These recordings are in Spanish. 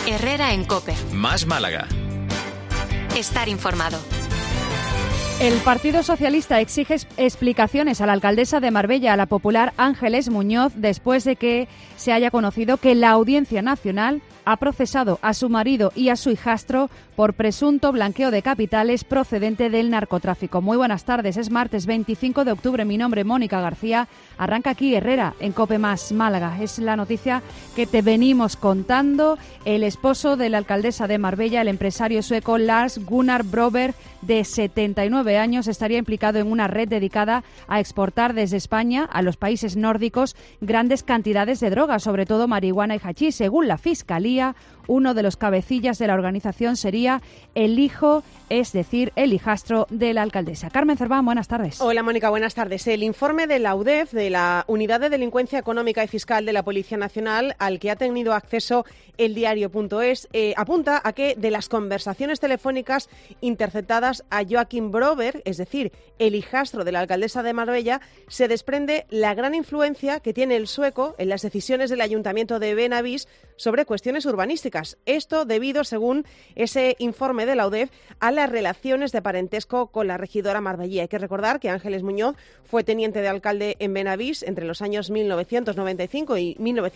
Herrera en COPE. Más Málaga. Estar informado. El Partido Socialista exige explicaciones a la alcaldesa de Marbella, a la popular Ángeles Muñoz, después de que se haya conocido que la Audiencia Nacional ha procesado a su marido y a su hijastro por presunto blanqueo de capitales procedente del narcotráfico. Muy buenas tardes, es martes 25 de octubre, mi nombre es Mónica García. Arranca aquí Herrera en COPE Más Málaga. Es la noticia que te venimos contando. El esposo de la alcaldesa de Marbella, el empresario sueco Lars Gunnar Broberg, de 79 años, estaría implicado en una red dedicada a exportar desde España a los países nórdicos grandes cantidades de drogas, sobre todo marihuana y hachís. Según la Fiscalía, uno de los cabecillas de la organización sería el hijo, es decir, el hijastro de la alcaldesa. Carmen Cerván, buenas tardes. Hola, Mónica, buenas tardes. El informe de la UDEF, de la Unidad de Delincuencia Económica y Fiscal de la Policía Nacional, al que ha tenido acceso eldiario.es, apunta a que de las conversaciones telefónicas interceptadas a Joachim Broberg, es decir, el hijastro de la alcaldesa de Marbella, se desprende la gran influencia que tiene el sueco en las decisiones del Ayuntamiento de Benavís sobre cuestiones urbanísticas. Esto debido, según ese informe de la UDEF, a las relaciones de parentesco con la regidora marbellí. Hay que recordar que Ángeles Muñoz fue teniente de alcalde en Benavís entre los años 1995 y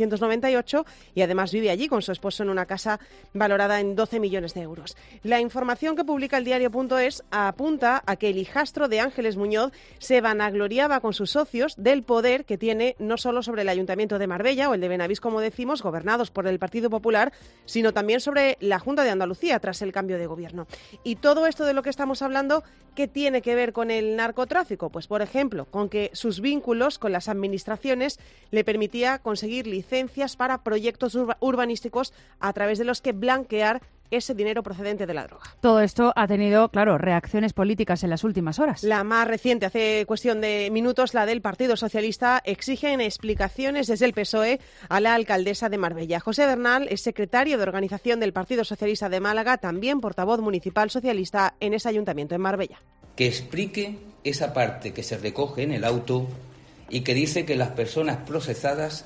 1998 y además vive allí con su esposo en una casa valorada en 12 millones de euros. La información que publica el diario.es apunta a que el hijastro de Ángeles Muñoz se vanagloriaba con sus socios del poder que tiene no solo sobre el Ayuntamiento de Marbella o el de Benavís, como decimos, gobernados por el Partido Popular, sino también sobre la Junta de Andalucía tras el cambio de gobierno. Y todo esto de lo que estamos hablando, ¿qué tiene que ver con el narcotráfico? Pues, por ejemplo, con que sus vínculos con las administraciones le permitía conseguir licencias para proyectos urbanísticos a través de los que blanquear ese dinero procedente de la droga. Todo esto ha tenido, claro, reacciones políticas en las últimas horas. La más reciente, hace cuestión de minutos, la del Partido Socialista, exigen explicaciones desde el PSOE a la alcaldesa de Marbella. José Bernal es secretario de organización del Partido Socialista de Málaga, también portavoz municipal socialista en ese ayuntamiento en Marbella. Que explique esa parte que se recoge en el auto y que dice que las personas procesadas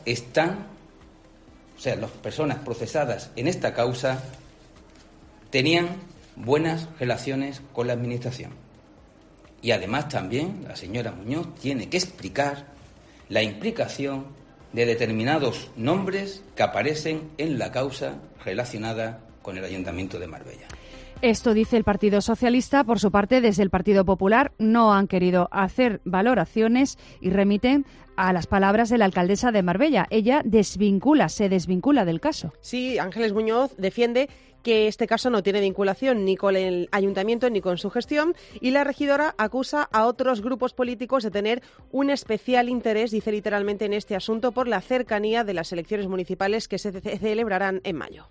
las personas procesadas en esta causa tenían buenas relaciones con la Administración. Y además también la señora Muñoz tiene que explicar la implicación de determinados nombres que aparecen en la causa relacionada con el Ayuntamiento de Marbella. Esto dice el Partido Socialista. Por su parte, desde el Partido Popular no han querido hacer valoraciones y remiten a las palabras de la alcaldesa de Marbella. Ella se desvincula del caso. Sí, Ángeles Muñoz defiende que este caso no tiene vinculación ni con el ayuntamiento ni con su gestión, y la regidora acusa a otros grupos políticos de tener un especial interés, dice literalmente en este asunto, por la cercanía de las elecciones municipales que se celebrarán en mayo.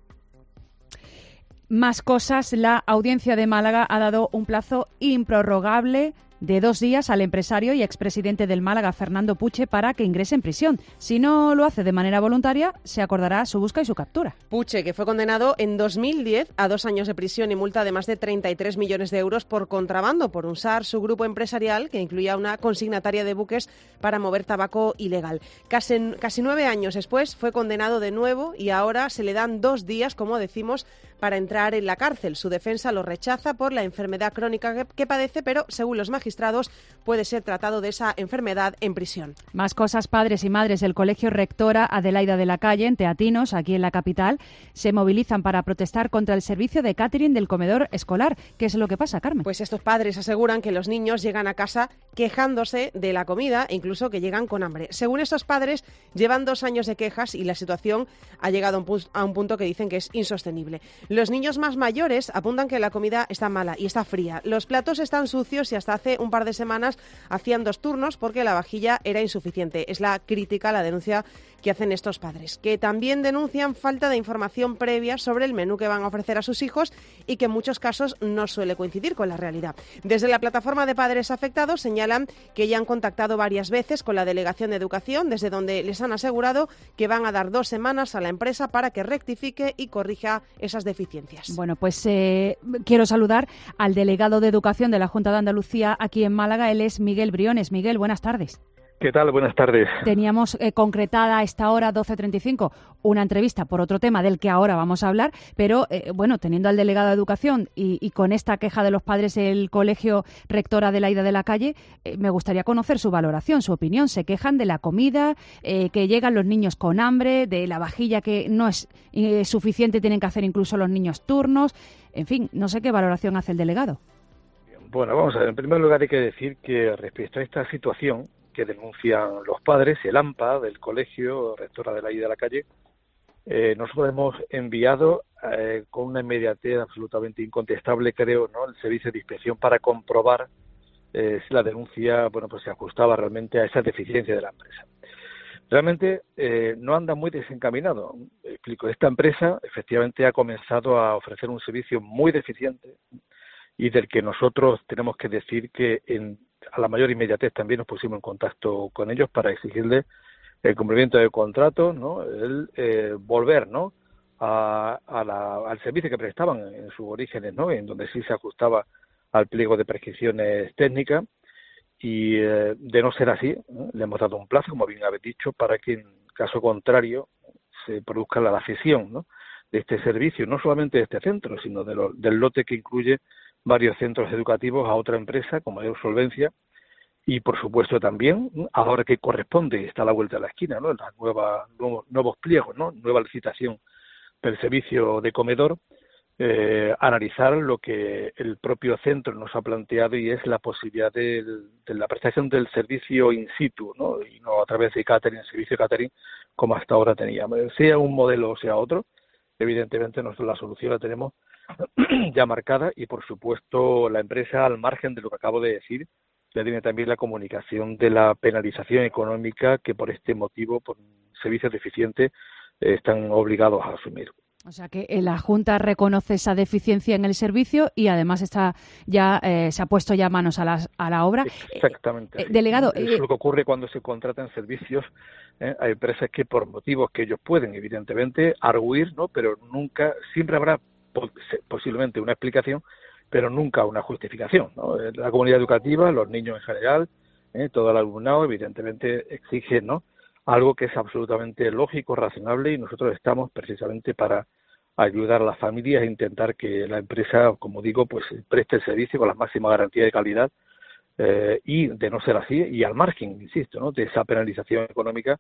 Más cosas, la Audiencia de Málaga ha dado un plazo improrrogable de 2 días al empresario y expresidente del Málaga, Fernando Puche, para que ingrese en prisión. Si no lo hace de manera voluntaria, se acordará su busca y su captura. Puche, que fue condenado en 2010 a 2 años de prisión y multa de más de 33 millones de euros por contrabando, por usar su grupo empresarial, que incluía una consignataria de buques para mover tabaco ilegal. Casi 9 años después fue condenado de nuevo y ahora se le dan 2 días, como decimos, para entrar en la cárcel. Su defensa lo rechaza por la enfermedad crónica que padece, pero según los magistrados puede ser tratado de esa enfermedad en prisión. Más cosas, padres y madres del Colegio Rectora Adelaida de la Calle, en Teatinos, aquí en la capital, se movilizan para protestar contra el servicio de catering del comedor escolar. ¿Qué es lo que pasa, Carmen? Pues estos padres aseguran que los niños llegan a casa quejándose de la comida e incluso que llegan con hambre. Según estos padres, llevan 2 años de quejas y la situación ha llegado a un punto que dicen que es insostenible. Los niños más mayores apuntan que la comida está mala y está fría. Los platos están sucios y hasta hace un par de semanas hacían 2 turnos porque la vajilla era insuficiente. Es la crítica, la denuncia que hacen estos padres, que también denuncian falta de información previa sobre el menú que van a ofrecer a sus hijos y que en muchos casos no suele coincidir con la realidad. Desde la plataforma de padres afectados señalan que ya han contactado varias veces con la Delegación de Educación, desde donde les han asegurado que van a dar 2 semanas a la empresa para que rectifique y corrija esas deficiencias. Bueno, pues quiero saludar al delegado de Educación de la Junta de Andalucía aquí en Málaga. Él es Miguel Briones. Miguel, buenas tardes. ¿Qué tal? Buenas tardes. Teníamos concretada a esta hora, 12:35, una entrevista por otro tema del que ahora vamos a hablar, pero bueno, teniendo al delegado de Educación y con esta queja de los padres del colegio rectora de la Ida de la Calle, me gustaría conocer su valoración, su opinión. Se quejan de la comida, que llegan los niños con hambre, de la vajilla que no es suficiente, tienen que hacer incluso los niños turnos. En fin, no sé qué valoración hace el delegado. Bueno, vamos a ver. En primer lugar hay que decir que respecto a esta situación que denuncian los padres, el AMPA del colegio, rectora de la Ida de la Calle, nosotros hemos enviado con una inmediatez absolutamente incontestable, creo, ¿no?, el servicio de inspección para comprobar si la denuncia, bueno, pues se ajustaba realmente a esa deficiencia de la empresa. Realmente no anda muy desencaminado. Explico, esta empresa efectivamente ha comenzado a ofrecer un servicio muy deficiente y del que nosotros tenemos que decir que a la mayor inmediatez también nos pusimos en contacto con ellos para exigirles el cumplimiento del contrato, ¿no?, el volver, ¿no?, al servicio que prestaban en sus orígenes, ¿no?, en donde sí se ajustaba al pliego de prescripciones técnicas, y de no ser así, le hemos dado un plazo, como bien habéis dicho, para que en caso contrario se produzca la cesión, ¿no?, de este servicio, no solamente de este centro, sino del lote que incluye varios centros educativos a otra empresa con mayor solvencia. Y por supuesto también, ahora que corresponde, está a la vuelta de la esquina, ¿no?, las nuevos pliegos, ¿no?, nueva licitación del servicio de comedor, analizar lo que el propio centro nos ha planteado, y es la posibilidad de la prestación del servicio in situ, ¿no?, y no a través de catering, servicio de catering, como hasta ahora teníamos. Sea un modelo o sea otro, evidentemente nosotros la solución la tenemos ya marcada, y por supuesto la empresa, al margen de lo que acabo de decir, ya tiene también la comunicación de la penalización económica que por este motivo, por servicios deficientes, están obligados a asumir. O sea que la Junta reconoce esa deficiencia en el servicio y además está ya se ha puesto ya manos a la obra. Exactamente. Delegado, eso es lo que ocurre cuando se contratan servicios. Hay empresas que por motivos que ellos pueden, evidentemente, arguir, ¿no?, pero nunca, siempre habrá posiblemente una explicación, pero nunca una justificación, ¿no? La comunidad educativa, los niños en general, todo el alumnado, evidentemente exige, ¿no?, algo que es absolutamente lógico, razonable, y nosotros estamos precisamente para ayudar a las familias e intentar que la empresa, como digo, pues preste el servicio con la máxima garantía de calidad, y de no ser así, y al margen, insisto, ¿no?, de esa penalización económica,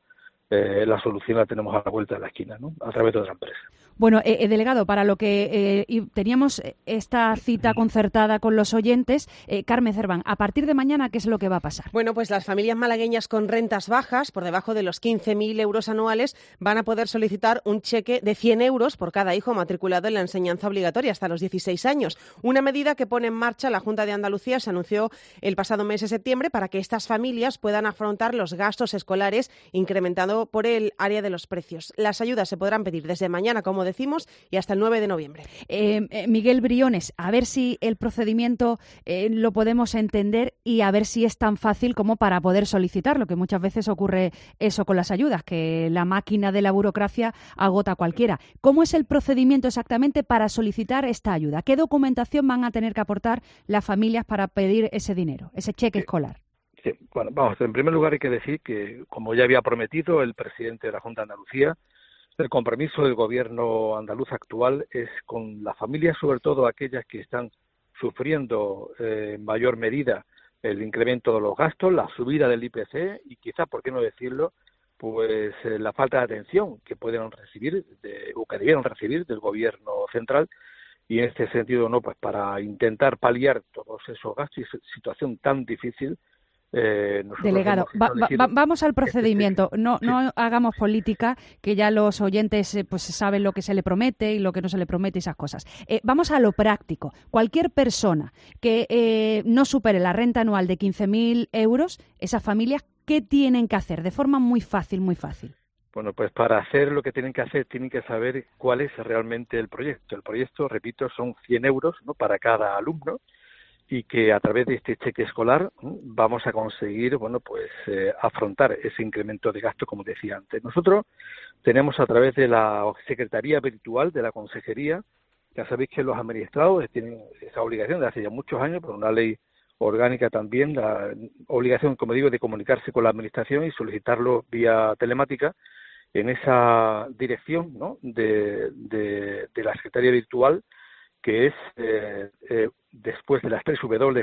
la solución la tenemos a la vuelta de la esquina, ¿no?, a través de otra empresa. Bueno, delegado, para lo que teníamos esta cita concertada con los oyentes, Carmen Cerván, a partir de mañana, ¿qué es lo que va a pasar? Bueno, pues las familias malagueñas con rentas bajas, por debajo de los 15.000 euros anuales, van a poder solicitar un cheque de 100 euros por cada hijo matriculado en la enseñanza obligatoria hasta los 16 años. Una medida que pone en marcha la Junta de Andalucía, se anunció el pasado mes de septiembre, para que estas familias puedan afrontar los gastos escolares incrementando por el área de los precios. Las ayudas se podrán pedir desde mañana, como decimos, y hasta el 9 de noviembre. Miguel Briones, a ver si el procedimiento lo podemos entender y a ver si es tan fácil como para poder solicitarlo, que muchas veces ocurre eso con las ayudas, que la máquina de la burocracia agota a cualquiera. ¿Cómo es el procedimiento exactamente para solicitar esta ayuda? ¿Qué documentación van a tener que aportar las familias para pedir ese dinero, ese cheque escolar? Sí, bueno, vamos, en primer lugar hay que decir que, como ya había prometido el presidente de la Junta de Andalucía, el compromiso del gobierno andaluz actual es con las familias, sobre todo aquellas que están sufriendo en mayor medida el incremento de los gastos, la subida del IPC y quizás, por qué no decirlo, pues la falta de atención que pueden recibir o que debieron recibir del gobierno central. Y en este sentido, no, pues para intentar paliar todos esos gastos y esa situación tan difícil. Delegado, vamos al procedimiento. No hagamos política, que ya los oyentes pues saben lo que se le promete y lo que no se le promete, esas cosas. Vamos a lo práctico. Cualquier persona que no supere la renta anual de 15.000 euros, esas familias, ¿qué tienen que hacer? De forma muy fácil, muy fácil. Bueno, pues para hacer lo que tienen que hacer, tienen que saber cuál es realmente el proyecto. El proyecto, repito, son 100 euros, ¿no?, para cada alumno, y que a través de este cheque escolar vamos a conseguir, bueno, pues afrontar ese incremento de gasto, como decía antes. Nosotros tenemos, a través de la Secretaría Virtual de la Consejería, ya sabéis que los administrados tienen esa obligación de hace ya muchos años, por una ley orgánica también la obligación, como digo, de comunicarse con la Administración y solicitarlo vía telemática en esa dirección, ¿no?, de la Secretaría Virtual, que es después de las 3 W,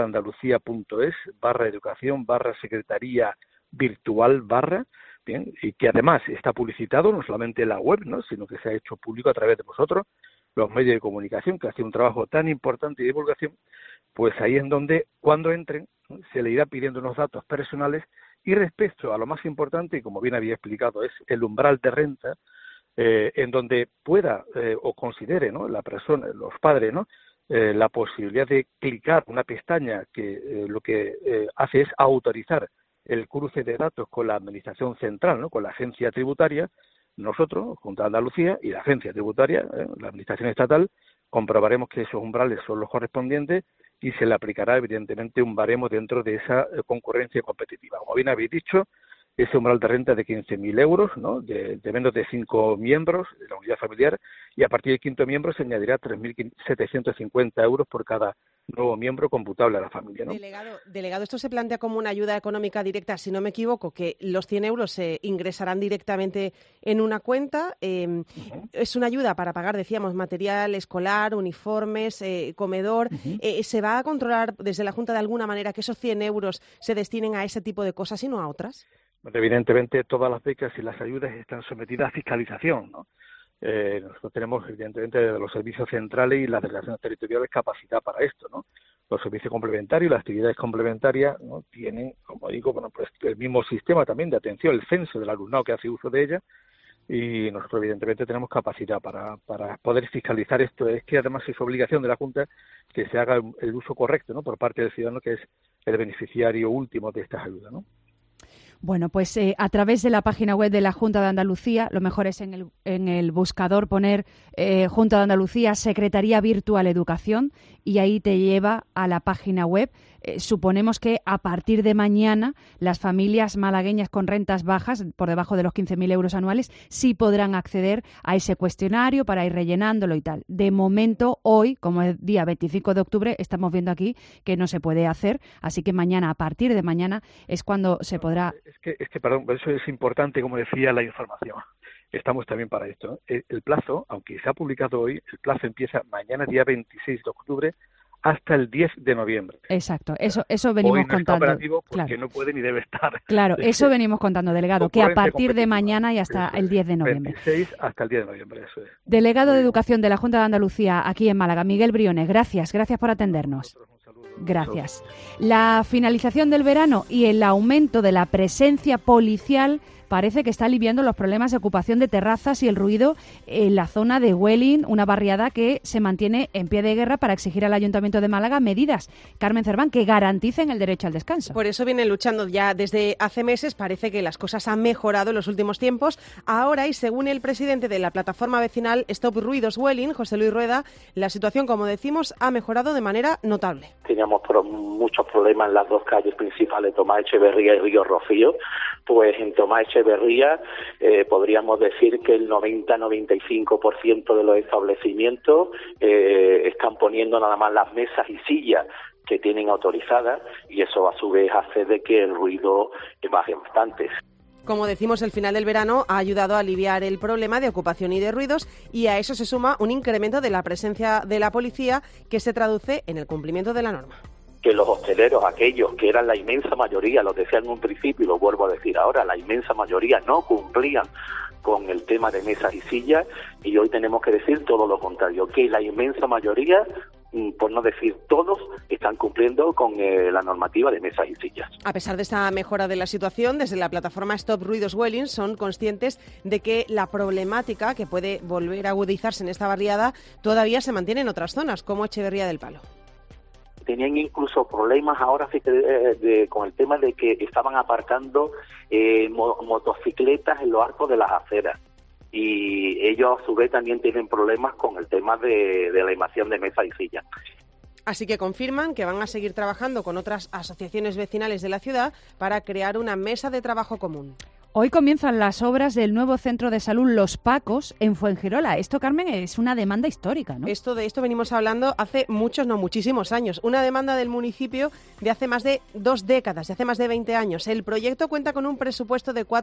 juntadeandalucía.es/educación/secretaría virtual/, bien, y que además está publicitado no solamente en la web, ¿no?, sino que se ha hecho público a través de vosotros, los medios de comunicación, que hacen un trabajo tan importante de divulgación. Pues ahí es donde, cuando entren, ¿no?, se le irá pidiendo unos datos personales, y respecto a lo más importante, y como bien había explicado, es el umbral de renta, en donde pueda o considere, ¿no?, la persona, los padres, ¿no?, la posibilidad de clicar una pestaña que lo que hace es autorizar el cruce de datos con la Administración Central, ¿no?, con la Agencia Tributaria. Nosotros, Junta de Andalucía y la Agencia Tributaria, la Administración Estatal, comprobaremos que esos umbrales son los correspondientes y se le aplicará, evidentemente, un baremo dentro de esa concurrencia competitiva. Como bien habéis dicho, ese umbral de renta de 15.000 euros, ¿no?, de menos de 5 miembros de la unidad familiar, y a partir del 5.º miembro se añadirá 3.750 euros por cada nuevo miembro computable a la familia, ¿no? Delegado, esto se plantea como una ayuda económica directa, si no me equivoco, que los 100 euros se ingresarán directamente en una cuenta. Es una ayuda para pagar, decíamos, material escolar, uniformes, comedor. ¿Se va a controlar desde la Junta de alguna manera que esos 100 euros se destinen a ese tipo de cosas y no a otras? Bueno, evidentemente todas las becas y las ayudas están sometidas a fiscalización, ¿no? Nosotros tenemos, evidentemente, los servicios centrales y las delegaciones territoriales capacidad para esto, ¿no? Los servicios complementarios y las actividades complementarias, ¿no?, tienen, como digo, bueno, pues el mismo sistema también de atención, el censo del alumnado que hace uso de ella, y nosotros, evidentemente, tenemos capacidad para poder fiscalizar esto. Es que además es obligación de la Junta que se haga el uso correcto, ¿no?, por parte del ciudadano, que es el beneficiario último de estas ayudas, ¿no? Bueno, pues a través de la página web de la Junta de Andalucía, lo mejor es en el buscador poner Junta de Andalucía, Secretaría Virtual Educación, y ahí te lleva a la página web. Suponemos que a partir de mañana las familias malagueñas con rentas bajas, por debajo de los 15.000 euros anuales, sí podrán acceder a ese cuestionario para ir rellenándolo y tal. De momento, hoy, como es día 25 de octubre, estamos viendo aquí que no se puede hacer, así que mañana, a partir de mañana, es cuando se podrá... Es que, perdón, eso es importante, como decía, la información. Estamos también para esto. El plazo, aunque se ha publicado hoy, el plazo empieza mañana, día 26 de octubre, hasta el 10 de noviembre. Exacto, eso venimos hoy no contando. Está operativo porque claro. No puede ni debe estar. Claro, eso venimos contando, delegado, que a partir de mañana y hasta el 10 de noviembre. 26 hasta el 10 de noviembre, eso es. Delegado de Educación de la Junta de Andalucía, aquí en Málaga, Miguel Briones, gracias por atendernos. Gracias. La finalización del verano y el aumento de la presencia policial parece que está aliviando los problemas de ocupación de terrazas y el ruido en la zona de Welling, una barriada que se mantiene en pie de guerra para exigir al Ayuntamiento de Málaga medidas, Carmen Cerván, que garanticen el derecho al descanso. Por eso vienen luchando ya desde hace meses. Parece que las cosas han mejorado en los últimos tiempos. Ahora, y según el presidente de la plataforma vecinal Stop Ruidos Welling, José Luis Rueda, la situación, como decimos, ha mejorado de manera notable. Teníamos muchos problemas en las dos calles principales, Tomás Echeverría y Río Rocío. Pues en Tomás Echeverría podríamos decir que el 90-95% de los establecimientos están poniendo nada más las mesas y sillas que tienen autorizadas, y eso a su vez hace de que el ruido baje bastante. Como decimos, el final del verano ha ayudado a aliviar el problema de ocupación y de ruidos, y a eso se suma un incremento de la presencia de la policía que se traduce en el cumplimiento de la norma. Que los hosteleros, aquellos que eran la inmensa mayoría, lo decía en un principio y lo vuelvo a decir ahora, la inmensa mayoría no cumplían con el tema de mesas y sillas, y hoy tenemos que decir todo lo contrario, que la inmensa mayoría, por no decir todos, están cumpliendo con la normativa de mesas y sillas. A pesar de esta mejora de la situación, desde la plataforma Stop Ruidos Welling son conscientes de que la problemática que puede volver a agudizarse en esta barriada todavía se mantiene en otras zonas, como Echeverría del Palo. Tenían incluso problemas ahora con el tema de que estaban aparcando motocicletas en los arcos de las aceras, y ellos a su vez también tienen problemas con el tema de la animación de mesas y sillas. Así que confirman que van a seguir trabajando con otras asociaciones vecinales de la ciudad para crear una mesa de trabajo común. Hoy comienzan las obras del nuevo centro de salud Los Pacos en Fuengirola. Esto, Carmen, es una demanda histórica, ¿no? De esto venimos hablando hace muchísimos años. Una demanda del municipio de hace más de 2 décadas, de hace más de 20 años. El proyecto cuenta con un presupuesto de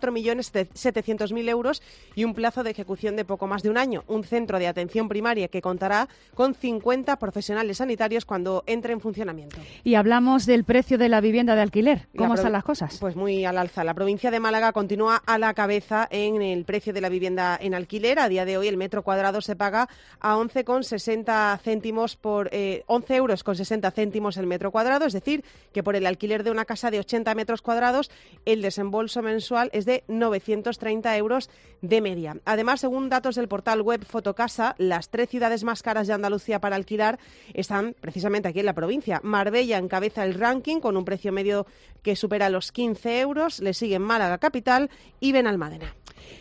4.700.000 euros y un plazo de ejecución de poco más de un año. Un centro de atención primaria que contará con 50 profesionales sanitarios cuando entre en funcionamiento. Y hablamos del precio de la vivienda de alquiler. ¿Cómo están las cosas? Pues muy al alza. La provincia de Málaga continúa a la cabeza en el precio de la vivienda en alquiler. A día de hoy el metro cuadrado se paga a 11,60 céntimos por 11 euros con 60 céntimos el metro cuadrado, es decir, que por el alquiler de una casa de 80 metros cuadrados el desembolso mensual es de 930 euros de media. Además, según datos del portal web Fotocasa, las 3 ciudades más caras de Andalucía para alquilar están precisamente aquí en la provincia. Marbella encabeza el ranking con un precio medio que supera los 15 euros, le siguen Málaga capital y Benalmádena.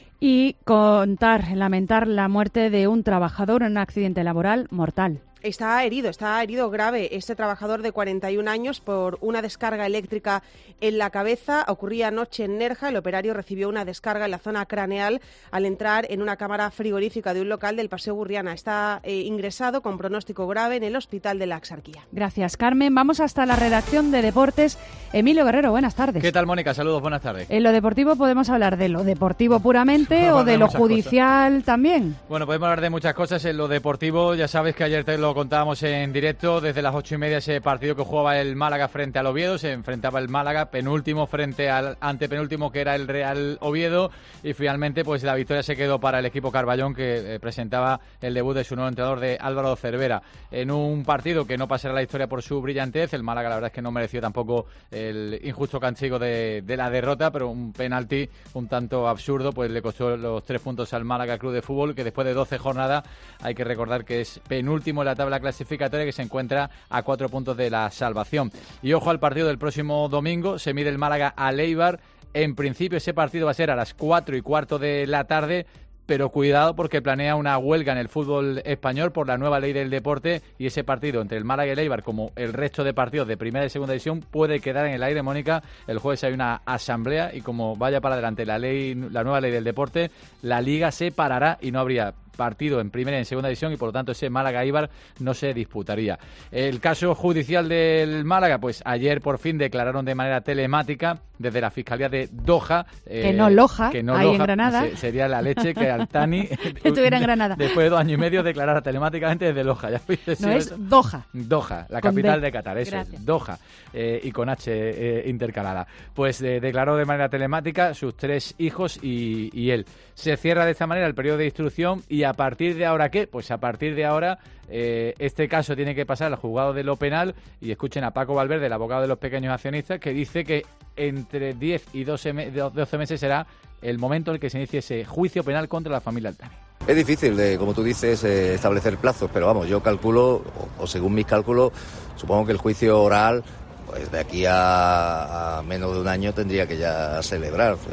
Y lamentar la muerte de un trabajador en un accidente laboral mortal. Está herido grave este trabajador de 41 años por una descarga eléctrica en la cabeza. Ocurría anoche en Nerja. El operario recibió una descarga en la zona craneal al entrar en una cámara frigorífica de un local del Paseo Burriana. Está ingresado con pronóstico grave en el Hospital de la Axarquía. Gracias, Carmen. Vamos hasta la redacción de Deportes. Emilio Guerrero, buenas tardes. ¿Qué tal, Mónica? Saludos, buenas tardes. En lo deportivo podemos hablar de lo deportivo puramente o de lo judicial también. Bueno, podemos hablar de muchas cosas. En lo deportivo, ya sabes que ayer te lo contábamos en directo desde las 8:30, ese partido que jugaba el Málaga frente al Oviedo. Se enfrentaba el Málaga penúltimo frente al antepenúltimo, que era el Real Oviedo, y finalmente pues la victoria se quedó para el equipo Carballón, que presentaba el debut de su nuevo entrenador, de Álvaro Cervera, en un partido que no pasará la historia por su brillantez. El Málaga la verdad es que no mereció tampoco el injusto castigo de la derrota, pero un penalti un tanto absurdo pues le costó los 3 puntos al Málaga Club de Fútbol, que después de 12 jornadas hay que recordar que es penúltimo en la tabla clasificatoria, que se encuentra a 4 puntos de la salvación. Y ojo al partido del próximo domingo, se mide el Málaga al Eibar. En principio ese partido va a ser a las 4:15 de la tarde, pero cuidado porque planea una huelga en el fútbol español por la nueva ley del deporte, y ese partido entre el Málaga y el Eibar, como el resto de partidos de primera y segunda división, puede quedar en el aire, Mónica. El jueves hay una asamblea y como vaya para adelante la nueva ley del deporte, la liga se parará y no habría partido en primera y en segunda división, y por lo tanto ese Málaga-Eibar no se disputaría. El caso judicial del Málaga, pues ayer por fin declararon de manera telemática desde la Fiscalía de Doha, que no Loja, ahí Loja, en Granada. Sería la leche que Altani estuviera en Granada. Después de 2 años y medio declarara telemáticamente desde Loja. Ya no, es Doha. Doha, la capital de Qatar, eso es, Doha, y con H intercalada. Pues declaró de manera telemática sus 3 hijos y él. Se cierra de esta manera el periodo de instrucción, y a partir de ahora, ¿qué? Pues a partir de ahora este caso tiene que pasar al juzgado de lo penal, y escuchen a Paco Valverde, el abogado de los pequeños accionistas, que dice que entre 10 y 12 meses será el momento en el que se inicie ese juicio penal contra la familia Altani. Es difícil, como tú dices, establecer plazos, pero vamos, yo calculo, o según mis cálculos, supongo que el juicio oral, pues de aquí a menos de un año tendría que ya celebrarse,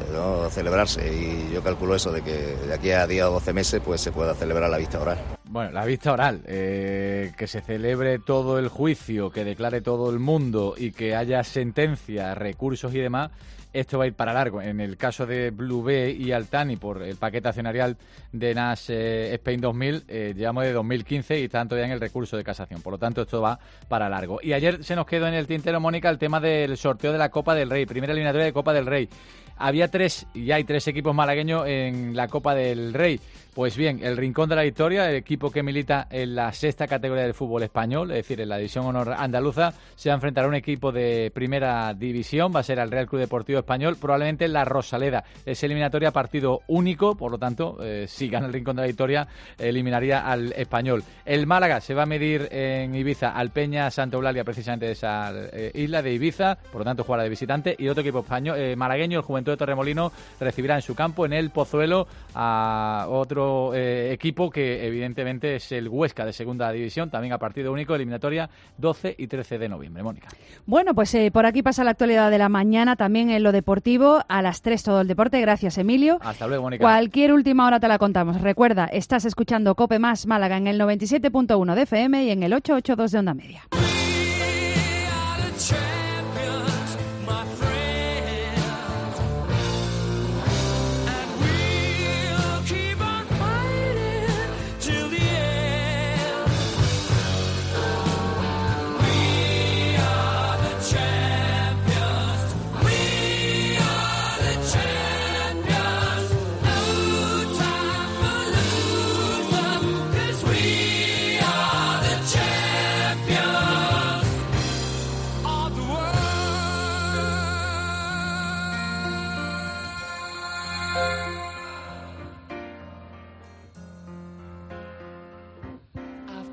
y yo calculo eso, de que de aquí a 10 o 12 meses pues se pueda celebrar la vista oral. Bueno, la vista oral, que se celebre todo el juicio, que declare todo el mundo y que haya sentencia, recursos y demás, esto va a ir para largo. En el caso de Blue B y Altani, por el paquete accionarial de Nash Spain 2000, llevamos de 2015 y están todavía en el recurso de casación. Por lo tanto, esto va para largo. Y ayer se nos quedó en el tintero, Mónica, el tema del sorteo de la Copa del Rey, primera eliminatoria de Copa del Rey. Había 3, y hay 3 equipos malagueños en la Copa del Rey. Pues bien, el Rincón de la Victoria, el equipo que milita en la 6ª categoría del fútbol español, es decir, en la División Honor Andaluza, se va a enfrentar a un equipo de primera división, va a ser al Real Club Deportivo Español, probablemente la Rosaleda. Es eliminatoria partido único, por lo tanto, si gana el Rincón de la Victoria, eliminaría al Español. El Málaga se va a medir en Ibiza al Peña Santa Eulalia, precisamente de esa isla de Ibiza, por lo tanto jugará de visitante, y otro equipo español, malagueño, el Juventud de Torremolinos, recibirá en su campo, en el Pozuelo, a otro equipo que evidentemente es el Huesca de segunda división, también a partido único, eliminatoria 12 y 13 de noviembre. Mónica. Bueno, pues por aquí pasa la actualidad de la mañana, también en lo deportivo, a las 3 todo el deporte. Gracias, Emilio. Hasta luego, Mónica. Cualquier última hora te la contamos. Recuerda, estás escuchando COPE Más Málaga en el 97.1 de FM y en el 882 de Onda Media.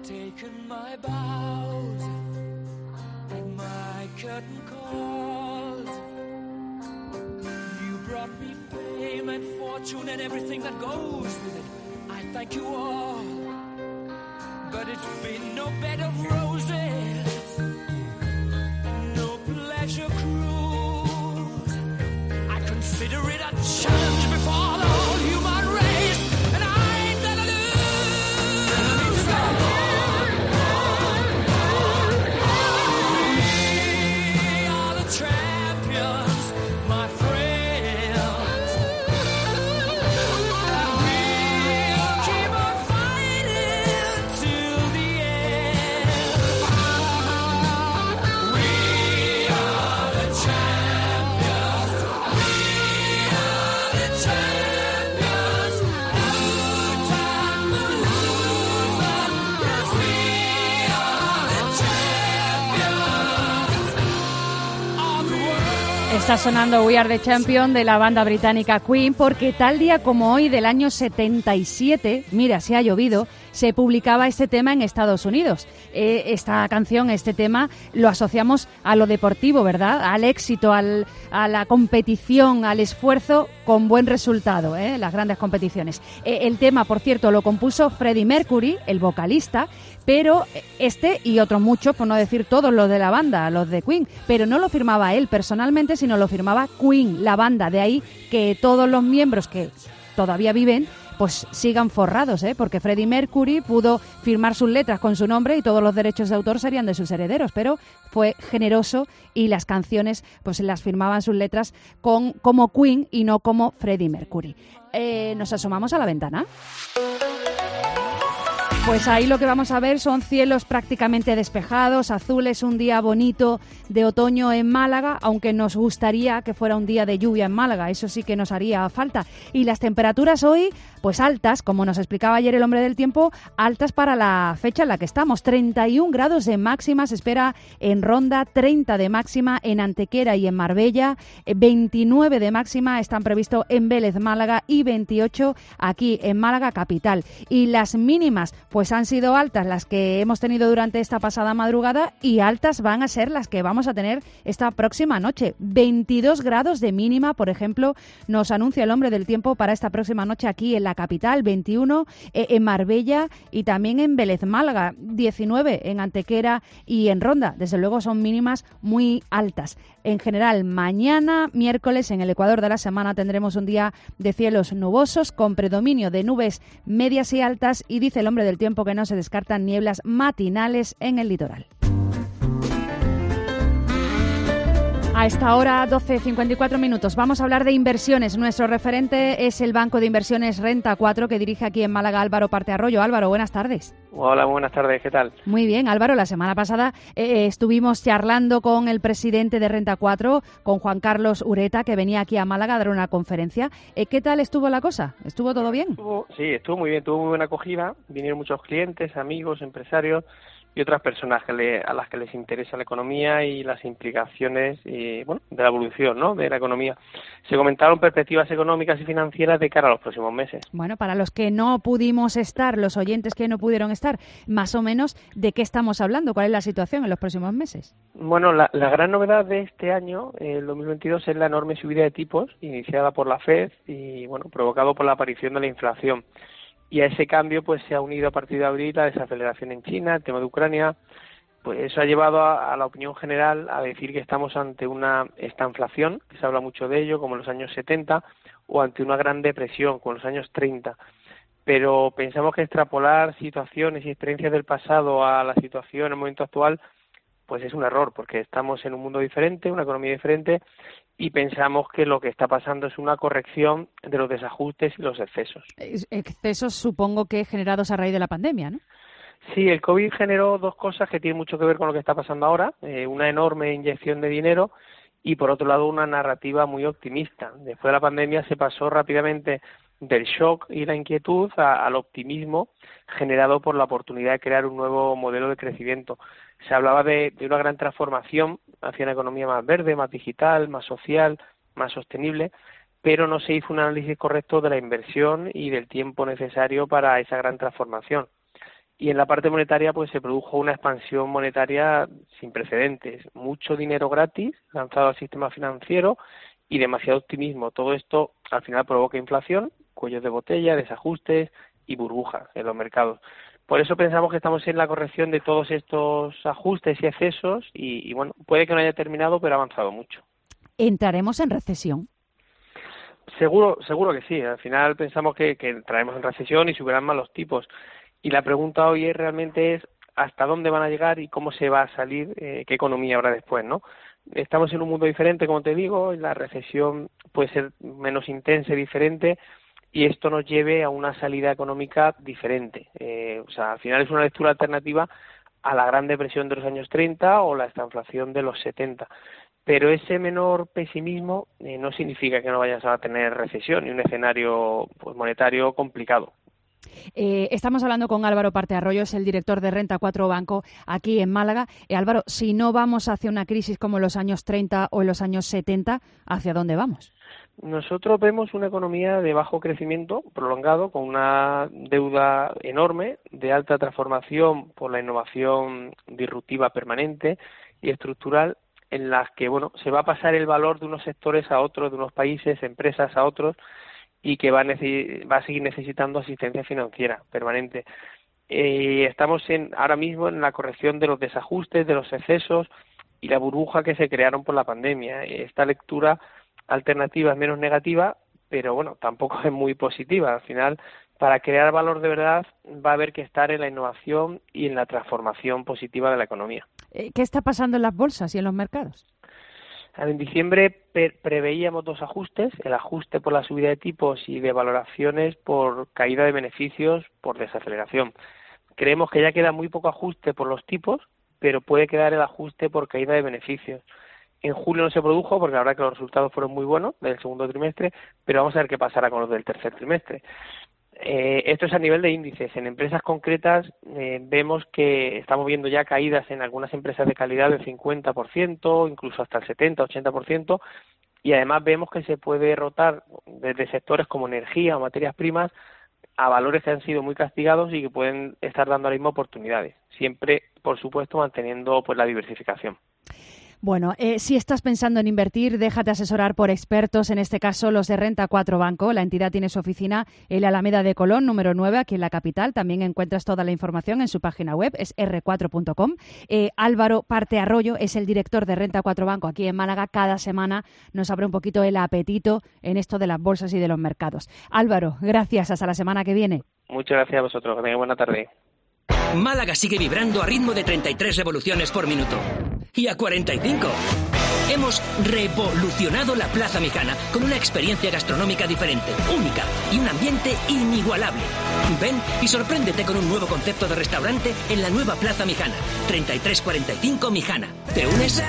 taken my bows and my curtain calls. You brought me fame and fortune and everything that goes with it. I thank you all, but it's been no bed of roses, no pleasure cruise. I consider it a challenge before the whole human race, and I ain't gonna lose. We are the champions, my friends. We'll keep on fighting till the end. We are the champions. We are the champions. No time for losers. Yes, we are the champions of the world. Está sonando We Are the Champion de la banda británica Queen porque tal día como hoy del año 77, mira, si ha llovido, se publicaba este tema en Estados Unidos. Esta canción, este tema, lo asociamos a lo deportivo, ¿verdad? Al éxito, a la competición, al esfuerzo con buen resultado, las grandes competiciones. El tema, por cierto, lo compuso Freddie Mercury, el vocalista, pero este y otros muchos, por no decir todos los de la banda, los de Queen, pero no lo firmaba él personalmente, sino lo firmaba Queen, la banda. De ahí que todos los miembros que todavía viven pues sigan forrados, porque Freddie Mercury pudo firmar sus letras con su nombre y todos los derechos de autor serían de sus herederos, pero fue generoso y las canciones pues las firmaban sus letras como Queen y no como Freddie Mercury. ¿Nos asomamos a la ventana? Pues ahí lo que vamos a ver son cielos prácticamente despejados, azules, un día bonito de otoño en Málaga, aunque nos gustaría que fuera un día de lluvia en Málaga, eso sí que nos haría falta. Y las temperaturas hoy, pues altas, como nos explicaba ayer el hombre del tiempo, altas para la fecha en la que estamos. 31 grados de máxima se espera en Ronda, 30 de máxima en Antequera y en Marbella, 29 de máxima están previstos en Vélez, Málaga, y 28 aquí en Málaga capital. Y las mínimas pues han sido altas las que hemos tenido durante esta pasada madrugada y altas van a ser las que vamos a tener esta próxima noche. 22 grados de mínima, por ejemplo, nos anuncia el hombre del tiempo para esta próxima noche aquí en la capital, 21 en Marbella y también en Vélez, Málaga, 19 en Antequera y en Ronda. Desde luego son mínimas muy altas. En general, mañana, miércoles, en el Ecuador de la semana tendremos un día de cielos nubosos con predominio de nubes medias y altas y dice el hombre del tiempo que no se descartan nieblas matinales en el litoral. A esta hora, 12:54 minutos. Vamos a hablar de inversiones. Nuestro referente es el Banco de Inversiones Renta 4, que dirige aquí en Málaga Álvaro Partearroyo. Álvaro, buenas tardes. Hola, buenas tardes. ¿Qué tal? Muy bien, Álvaro. La semana pasada estuvimos charlando con el presidente de Renta 4, con Juan Carlos Ureta, que venía aquí a Málaga a dar una conferencia. ¿Qué tal estuvo la cosa? ¿Estuvo todo bien? Sí, estuvo muy bien. Tuvo muy buena acogida. Vinieron muchos clientes, amigos, empresarios y otras personas a las que les interesa la economía y las implicaciones de la evolución, ¿no?, de la economía. Se comentaron perspectivas económicas y financieras de cara a los próximos meses. Bueno, para los que no pudimos estar, los oyentes que no pudieron estar, más o menos, ¿de qué estamos hablando? ¿Cuál es la situación en los próximos meses? Bueno, la gran novedad de este año, el 2022, es la enorme subida de tipos iniciada por la FED y, provocado por la aparición de la inflación. Y a ese cambio pues se ha unido a partir de abril la desaceleración en China, el tema de Ucrania. Pues eso ha llevado a la opinión general a decir que estamos ante una estanflación, que se habla mucho de ello, como en los años 70, o ante una gran depresión, como en los años 30. Pero pensamos que extrapolar situaciones y experiencias del pasado a la situación en el momento actual pues es un error, porque estamos en un mundo diferente, una economía diferente, y pensamos que lo que está pasando es una corrección de los desajustes y los excesos. Excesos supongo que generados a raíz de la pandemia, ¿no? Sí, el COVID generó dos cosas que tienen mucho que ver con lo que está pasando ahora, una enorme inyección de dinero y por otro lado una narrativa muy optimista. Después de la pandemia se pasó rápidamente del shock y la inquietud al optimismo generado por la oportunidad de crear un nuevo modelo de crecimiento. Se hablaba de una gran transformación hacia una economía más verde, más digital, más social, más sostenible, pero no se hizo un análisis correcto de la inversión y del tiempo necesario para esa gran transformación. Y en la parte monetaria pues se produjo una expansión monetaria sin precedentes, mucho dinero gratis lanzado al sistema financiero y demasiado optimismo. Todo esto al final provoca inflación, cuellos de botella, desajustes y burbujas en los mercados. Por eso pensamos que estamos en la corrección de todos estos ajustes y excesos y bueno, puede que no haya terminado, pero ha avanzado mucho. ¿Entraremos en recesión? Seguro que sí. Al final pensamos que entraremos en recesión y subirán más los tipos. Y la pregunta hoy realmente es hasta dónde van a llegar y cómo se va a salir, qué economía habrá después, ¿no? Estamos en un mundo diferente, como te digo, y la recesión puede ser menos intensa y diferente, y esto nos lleve a una salida económica diferente. Al final es una lectura alternativa a la Gran Depresión de los años 30 o la estanflación de los 70. Pero ese menor pesimismo no significa que no vayas a tener recesión y un escenario pues, monetario complicado. Estamos hablando con Álvaro Partearroyo, es el director de Renta 4 Banco aquí en Málaga. Álvaro, si no vamos hacia una crisis como en los años 30 o en los años 70, ¿hacia dónde vamos? Nosotros vemos una economía de bajo crecimiento prolongado, con una deuda enorme, de alta transformación por la innovación disruptiva permanente y estructural, en las que se va a pasar el valor de unos sectores a otros, de unos países, empresas a otros, y que va a seguir necesitando asistencia financiera permanente. Estamos ahora mismo en la corrección de los desajustes, de los excesos y la burbuja que se crearon por la pandemia. Esta lectura alternativa es menos negativa, pero tampoco es muy positiva. Al final, para crear valor de verdad va a haber que estar en la innovación y en la transformación positiva de la economía. ¿Qué está pasando en las bolsas y en los mercados? En diciembre preveíamos dos ajustes, el ajuste por la subida de tipos y de valoraciones por caída de beneficios por desaceleración. Creemos que ya queda muy poco ajuste por los tipos, pero puede quedar el ajuste por caída de beneficios. En julio no se produjo porque la verdad que los resultados fueron muy buenos del segundo trimestre, pero vamos a ver qué pasará con los del tercer trimestre. Esto es a nivel de índices. En empresas concretas vemos que estamos viendo ya caídas en algunas empresas de calidad del 50%, incluso hasta el 70-80%, y además vemos que se puede rotar desde sectores como energía o materias primas a valores que han sido muy castigados y que pueden estar dando ahora mismo oportunidades, siempre, por supuesto, manteniendo la diversificación. Bueno, si estás pensando en invertir, déjate asesorar por expertos, en este caso los de Renta 4 Banco. La entidad tiene su oficina en la Alameda de Colón, número 9, aquí en la capital. También encuentras toda la información en su página web, es r4.com. Álvaro Partearroyo es el director de Renta 4 Banco aquí en Málaga. Cada semana nos abre un poquito el apetito en esto de las bolsas y de los mercados. Álvaro, gracias. Hasta la semana que viene. Muchas gracias a vosotros. Que tengáis buena tarde. Málaga sigue vibrando a ritmo de 33 revoluciones por minuto. Y a 45. Hemos revolucionado la Plaza Mijana con una experiencia gastronómica diferente, única y un ambiente inigualable. Ven y sorpréndete con un nuevo concepto de restaurante en la nueva Plaza Mijana. 3345 Mijana. ¿Te unes?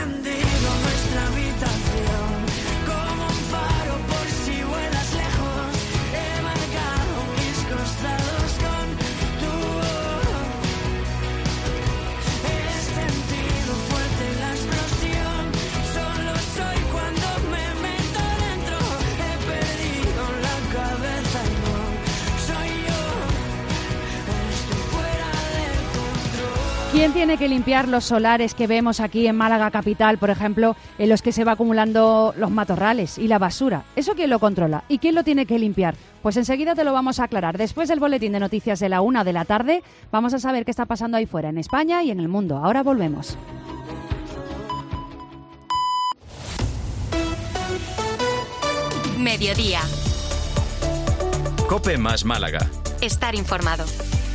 ¿Quién tiene que limpiar los solares que vemos aquí en Málaga capital, por ejemplo, en los que se va acumulando los matorrales y la basura? ¿Eso quién lo controla? ¿Y quién lo tiene que limpiar? Pues enseguida te lo vamos a aclarar. Después del boletín de noticias de la 1 de la tarde, vamos a saber qué está pasando ahí fuera, en España y en el mundo. Ahora volvemos. Mediodía. COPE más Málaga. Estar informado.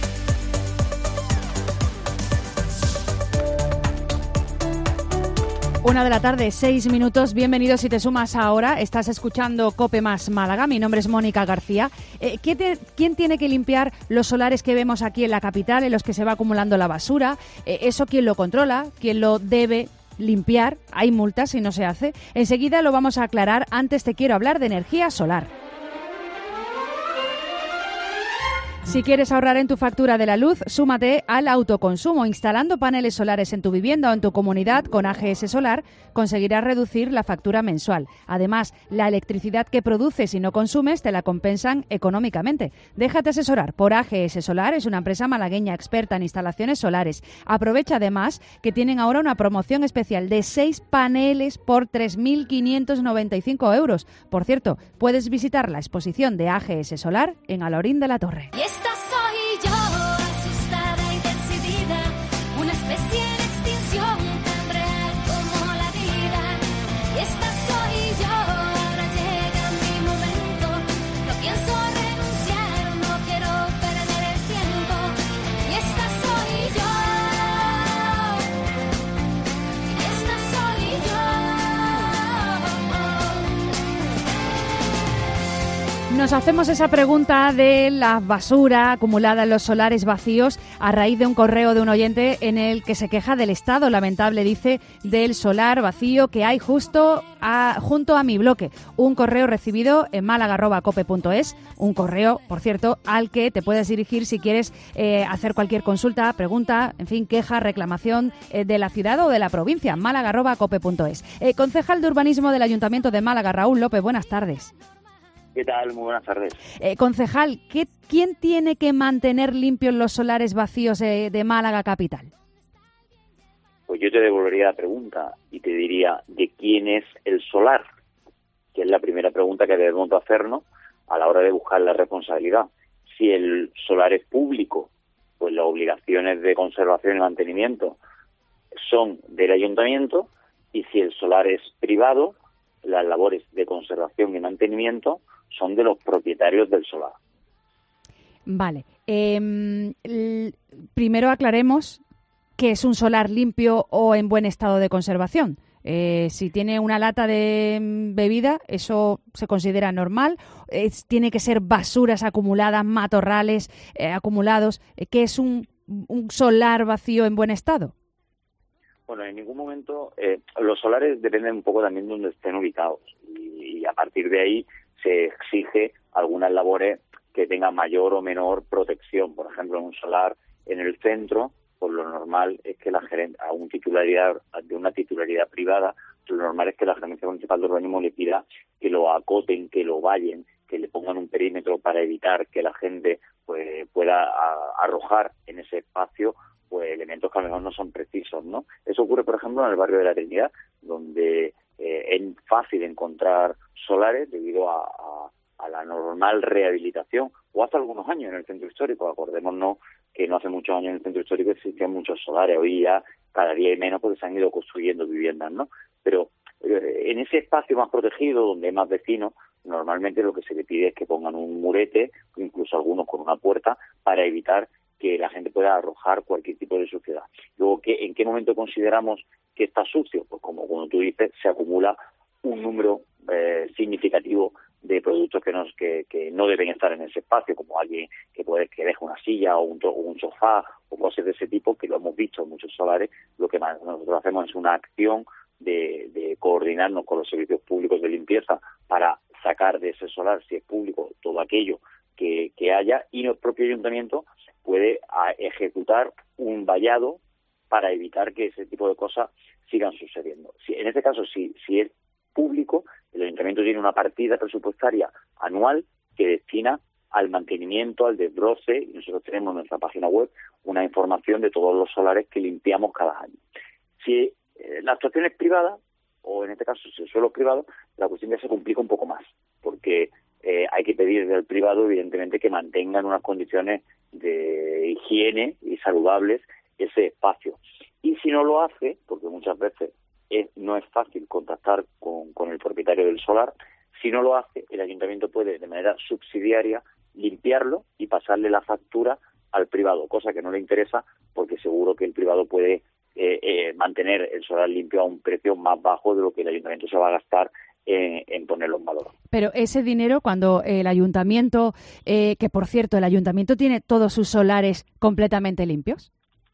1 de la tarde, 6 minutos. Bienvenidos si te sumas ahora. Estás escuchando COPE más Málaga. Mi nombre es Mónica García. ¿Quién tiene que limpiar los solares que vemos aquí en la capital, en los que se va acumulando la basura? ¿Eso quién lo controla? ¿Quién lo debe limpiar? Hay multas si no se hace. Enseguida lo vamos a aclarar. Antes te quiero hablar de energía solar. Si quieres ahorrar en tu factura de la luz, súmate al autoconsumo. Instalando paneles solares en tu vivienda o en tu comunidad con AGS Solar, conseguirás reducir la factura mensual. Además, la electricidad que produces y no consumes te la compensan económicamente. Déjate asesorar por AGS Solar, es una empresa malagueña experta en instalaciones solares. Aprovecha además que tienen ahora una promoción especial de 6 paneles por 3.595 euros. Por cierto, puedes visitar la exposición de AGS Solar en Alorín de la Torre. Esta soy yo, asustada y decidida, una especie en extinción tan real como la vida. Esta soy yo, ahora llega mi momento, no pienso renunciar, no quiero perder el tiempo. Y esta soy yo, y esta soy yo. Nos hacemos esa pregunta de la basura acumulada en los solares vacíos a raíz de un correo de un oyente en el que se queja del estado lamentable, dice, del solar vacío que hay junto a mi bloque. Un correo recibido en málaga@cope.es, un correo, por cierto, al que te puedes dirigir si quieres hacer cualquier consulta, pregunta, en fin, queja, reclamación de la ciudad o de la provincia, málaga@cope.es. Concejal de Urbanismo del Ayuntamiento de Málaga, Raúl López, buenas tardes. ¿Qué tal? Muy buenas tardes. Concejal, ¿quién tiene que mantener limpios los solares vacíos de Málaga capital? Pues yo te devolvería la pregunta y te diría, ¿de quién es el solar? Que es la primera pregunta que debemos hacernos a la hora de buscar la responsabilidad. Si el solar es público, pues las obligaciones de conservación y mantenimiento son del ayuntamiento, y si el solar es privado, las labores de conservación y mantenimiento son de los propietarios del solar. Vale. Primero aclaremos qué es un solar limpio o en buen estado de conservación. Si tiene una lata de bebida, ¿eso se considera normal? ¿Tiene que ser basuras acumuladas, matorrales acumulados? ¿Qué es un solar vacío en buen estado? Bueno, en ningún momento los solares dependen un poco también de donde estén ubicados y a partir de ahí se exige algunas labores que tengan mayor o menor protección. Por ejemplo, en un solar en el centro, pues lo normal es que a una titularidad privada, lo normal es que la Gerencia Municipal de Urbanismo le pida que lo acoten, que lo vallen, que le pongan un perímetro para evitar que la gente pues pueda arrojar en ese espacio pues elementos que a lo mejor no son precisos, ¿no? Eso ocurre, por ejemplo, en el barrio de la Trinidad, donde es fácil encontrar solares debido a la normal rehabilitación, o hace algunos años en el centro histórico. Acordémonos que no hace muchos años en el centro histórico existían muchos solares, hoy ya cada día hay menos porque se han ido construyendo viviendas, ¿no? Pero en ese espacio más protegido, donde hay más vecinos, normalmente lo que se le pide es que pongan un murete, incluso algunos con una puerta, para evitar que la gente pueda arrojar cualquier tipo de suciedad. Luego, ¿en qué momento consideramos que está sucio? Pues como tú dices, se acumula un número significativo de productos que no deben estar en ese espacio, como alguien que deja una silla o un sofá o cosas de ese tipo, que lo hemos visto en muchos solares. Lo que nosotros hacemos es una acción de coordinarnos con los servicios públicos de limpieza para sacar de ese solar, si es público, todo aquello que haya, y el propio ayuntamiento puede ejecutar un vallado para evitar que ese tipo de cosas sigan sucediendo. En este caso, si es público, el ayuntamiento tiene una partida presupuestaria anual que destina al mantenimiento, al desbroce, y nosotros tenemos en nuestra página web una información de todos los solares que limpiamos cada año. Si la actuación es privada, o en este caso si el suelo es privado, la cuestión ya se complica un poco más, porque hay que pedir del privado, evidentemente, que mantengan unas condiciones de higiene y saludables ese espacio. Y si no lo hace, porque muchas veces no es fácil contactar con el propietario del solar, si no lo hace, el ayuntamiento puede de manera subsidiaria limpiarlo y pasarle la factura al privado, cosa que no le interesa porque seguro que el privado puede mantener el solar limpio a un precio más bajo de lo que el ayuntamiento se va a gastar en ponerlo en valor. Pero ese dinero, cuando el ayuntamiento, que por cierto, el ayuntamiento tiene todos sus solares completamente limpios.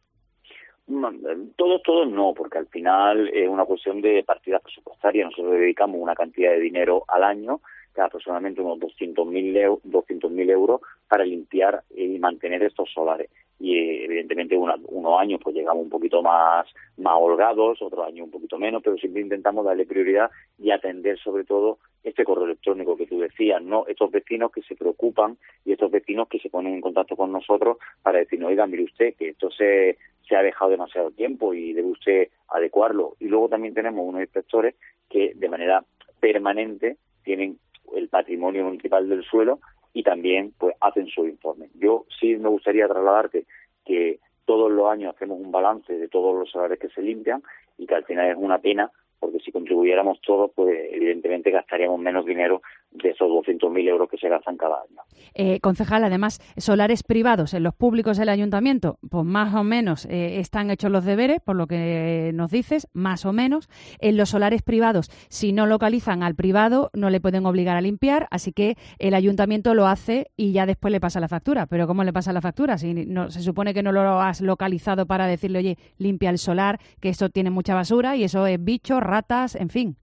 Todos no, porque al final es una cuestión de partidas presupuestarias. Nosotros dedicamos una cantidad de dinero al año que es aproximadamente unos 200.000 euros para limpiar y mantener estos solares. Y evidentemente unos años pues llegamos un poquito más holgados, otros años un poquito menos, pero siempre intentamos darle prioridad y atender sobre todo este correo electrónico que tú decías, ¿no? Estos vecinos que se preocupan y estos vecinos que se ponen en contacto con nosotros para decirnos, oiga, mire usted, que esto se ha dejado demasiado tiempo y debe usted adecuarlo. Y luego también tenemos unos inspectores que de manera permanente tienen el patrimonio municipal del suelo y también pues hacen su informe. Yo sí me gustaría trasladarte que todos los años hacemos un balance de todos los solares que se limpian y que al final es una pena, porque si contribuyéramos todos, pues evidentemente gastaríamos menos dinero de esos 200.000 euros que se gastan cada año. Concejal, además, solares privados en los públicos del ayuntamiento, pues más o menos están hechos los deberes, por lo que nos dices, más o menos. En los solares privados, si no localizan al privado, no le pueden obligar a limpiar, así que el ayuntamiento lo hace y ya después le pasa la factura. Pero ¿cómo le pasa la factura? Si no, se supone que no lo has localizado para decirle, oye, limpia el solar, que esto tiene mucha basura y eso es bichos, ratas, en fin.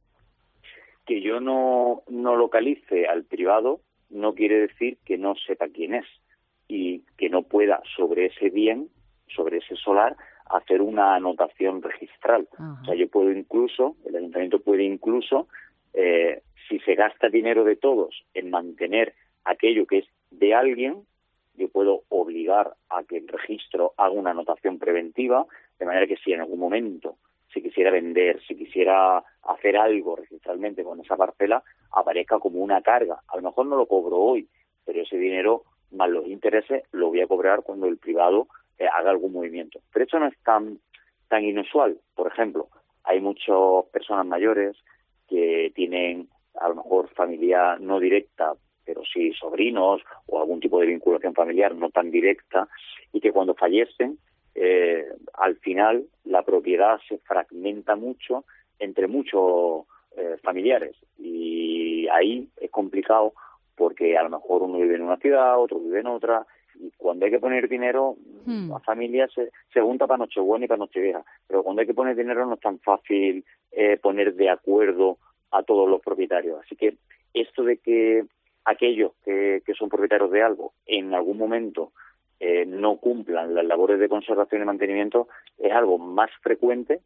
Que yo no localice al privado no quiere decir que no sepa quién es y que no pueda sobre ese bien, sobre ese solar, hacer una anotación registral. O sea, el ayuntamiento puede incluso, si se gasta dinero de todos en mantener aquello que es de alguien, yo puedo obligar a que el registro haga una anotación preventiva, de manera que si en algún momento si quisiera vender, si quisiera hacer algo registralmente con esa parcela, aparezca como una carga. A lo mejor no lo cobro hoy, pero ese dinero más los intereses lo voy a cobrar cuando el privado haga algún movimiento. Pero esto no es tan inusual. Por ejemplo, hay muchas personas mayores que tienen a lo mejor familia no directa, pero sí sobrinos o algún tipo de vinculación familiar no tan directa, y que cuando fallecen, al final la propiedad se fragmenta mucho entre muchos familiares y ahí es complicado porque a lo mejor uno vive en una ciudad, otro vive en otra y cuando hay que poner dinero la familia se junta para Nochebuena y para Nochevieja, pero cuando hay que poner dinero no es tan fácil poner de acuerdo a todos los propietarios. Así que esto de que aquellos que son propietarios de algo en algún momento no cumplan las labores de conservación y mantenimiento es algo más frecuente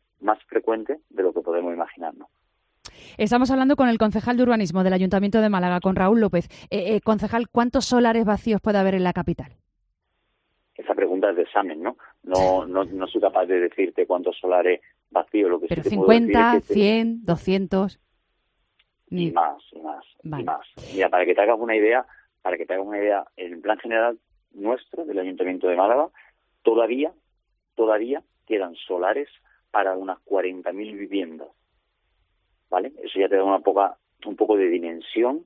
de lo que podemos imaginarnos. Estamos hablando con el concejal de urbanismo del Ayuntamiento de Málaga, con Raúl López. Concejal, ¿cuántos solares vacíos puede haber en la capital? Esa pregunta es de examen, ¿no? No soy capaz de decirte cuántos solares vacíos. Lo que pero sí te 50, puedo decir es que 100, 200... Y más. Vale. Y más. Mira, para que te hagas una idea, en el plan general nuestro del Ayuntamiento de Málaga, todavía quedan solares para unas 40.000 viviendas, ¿vale? Eso ya te da un poco de dimensión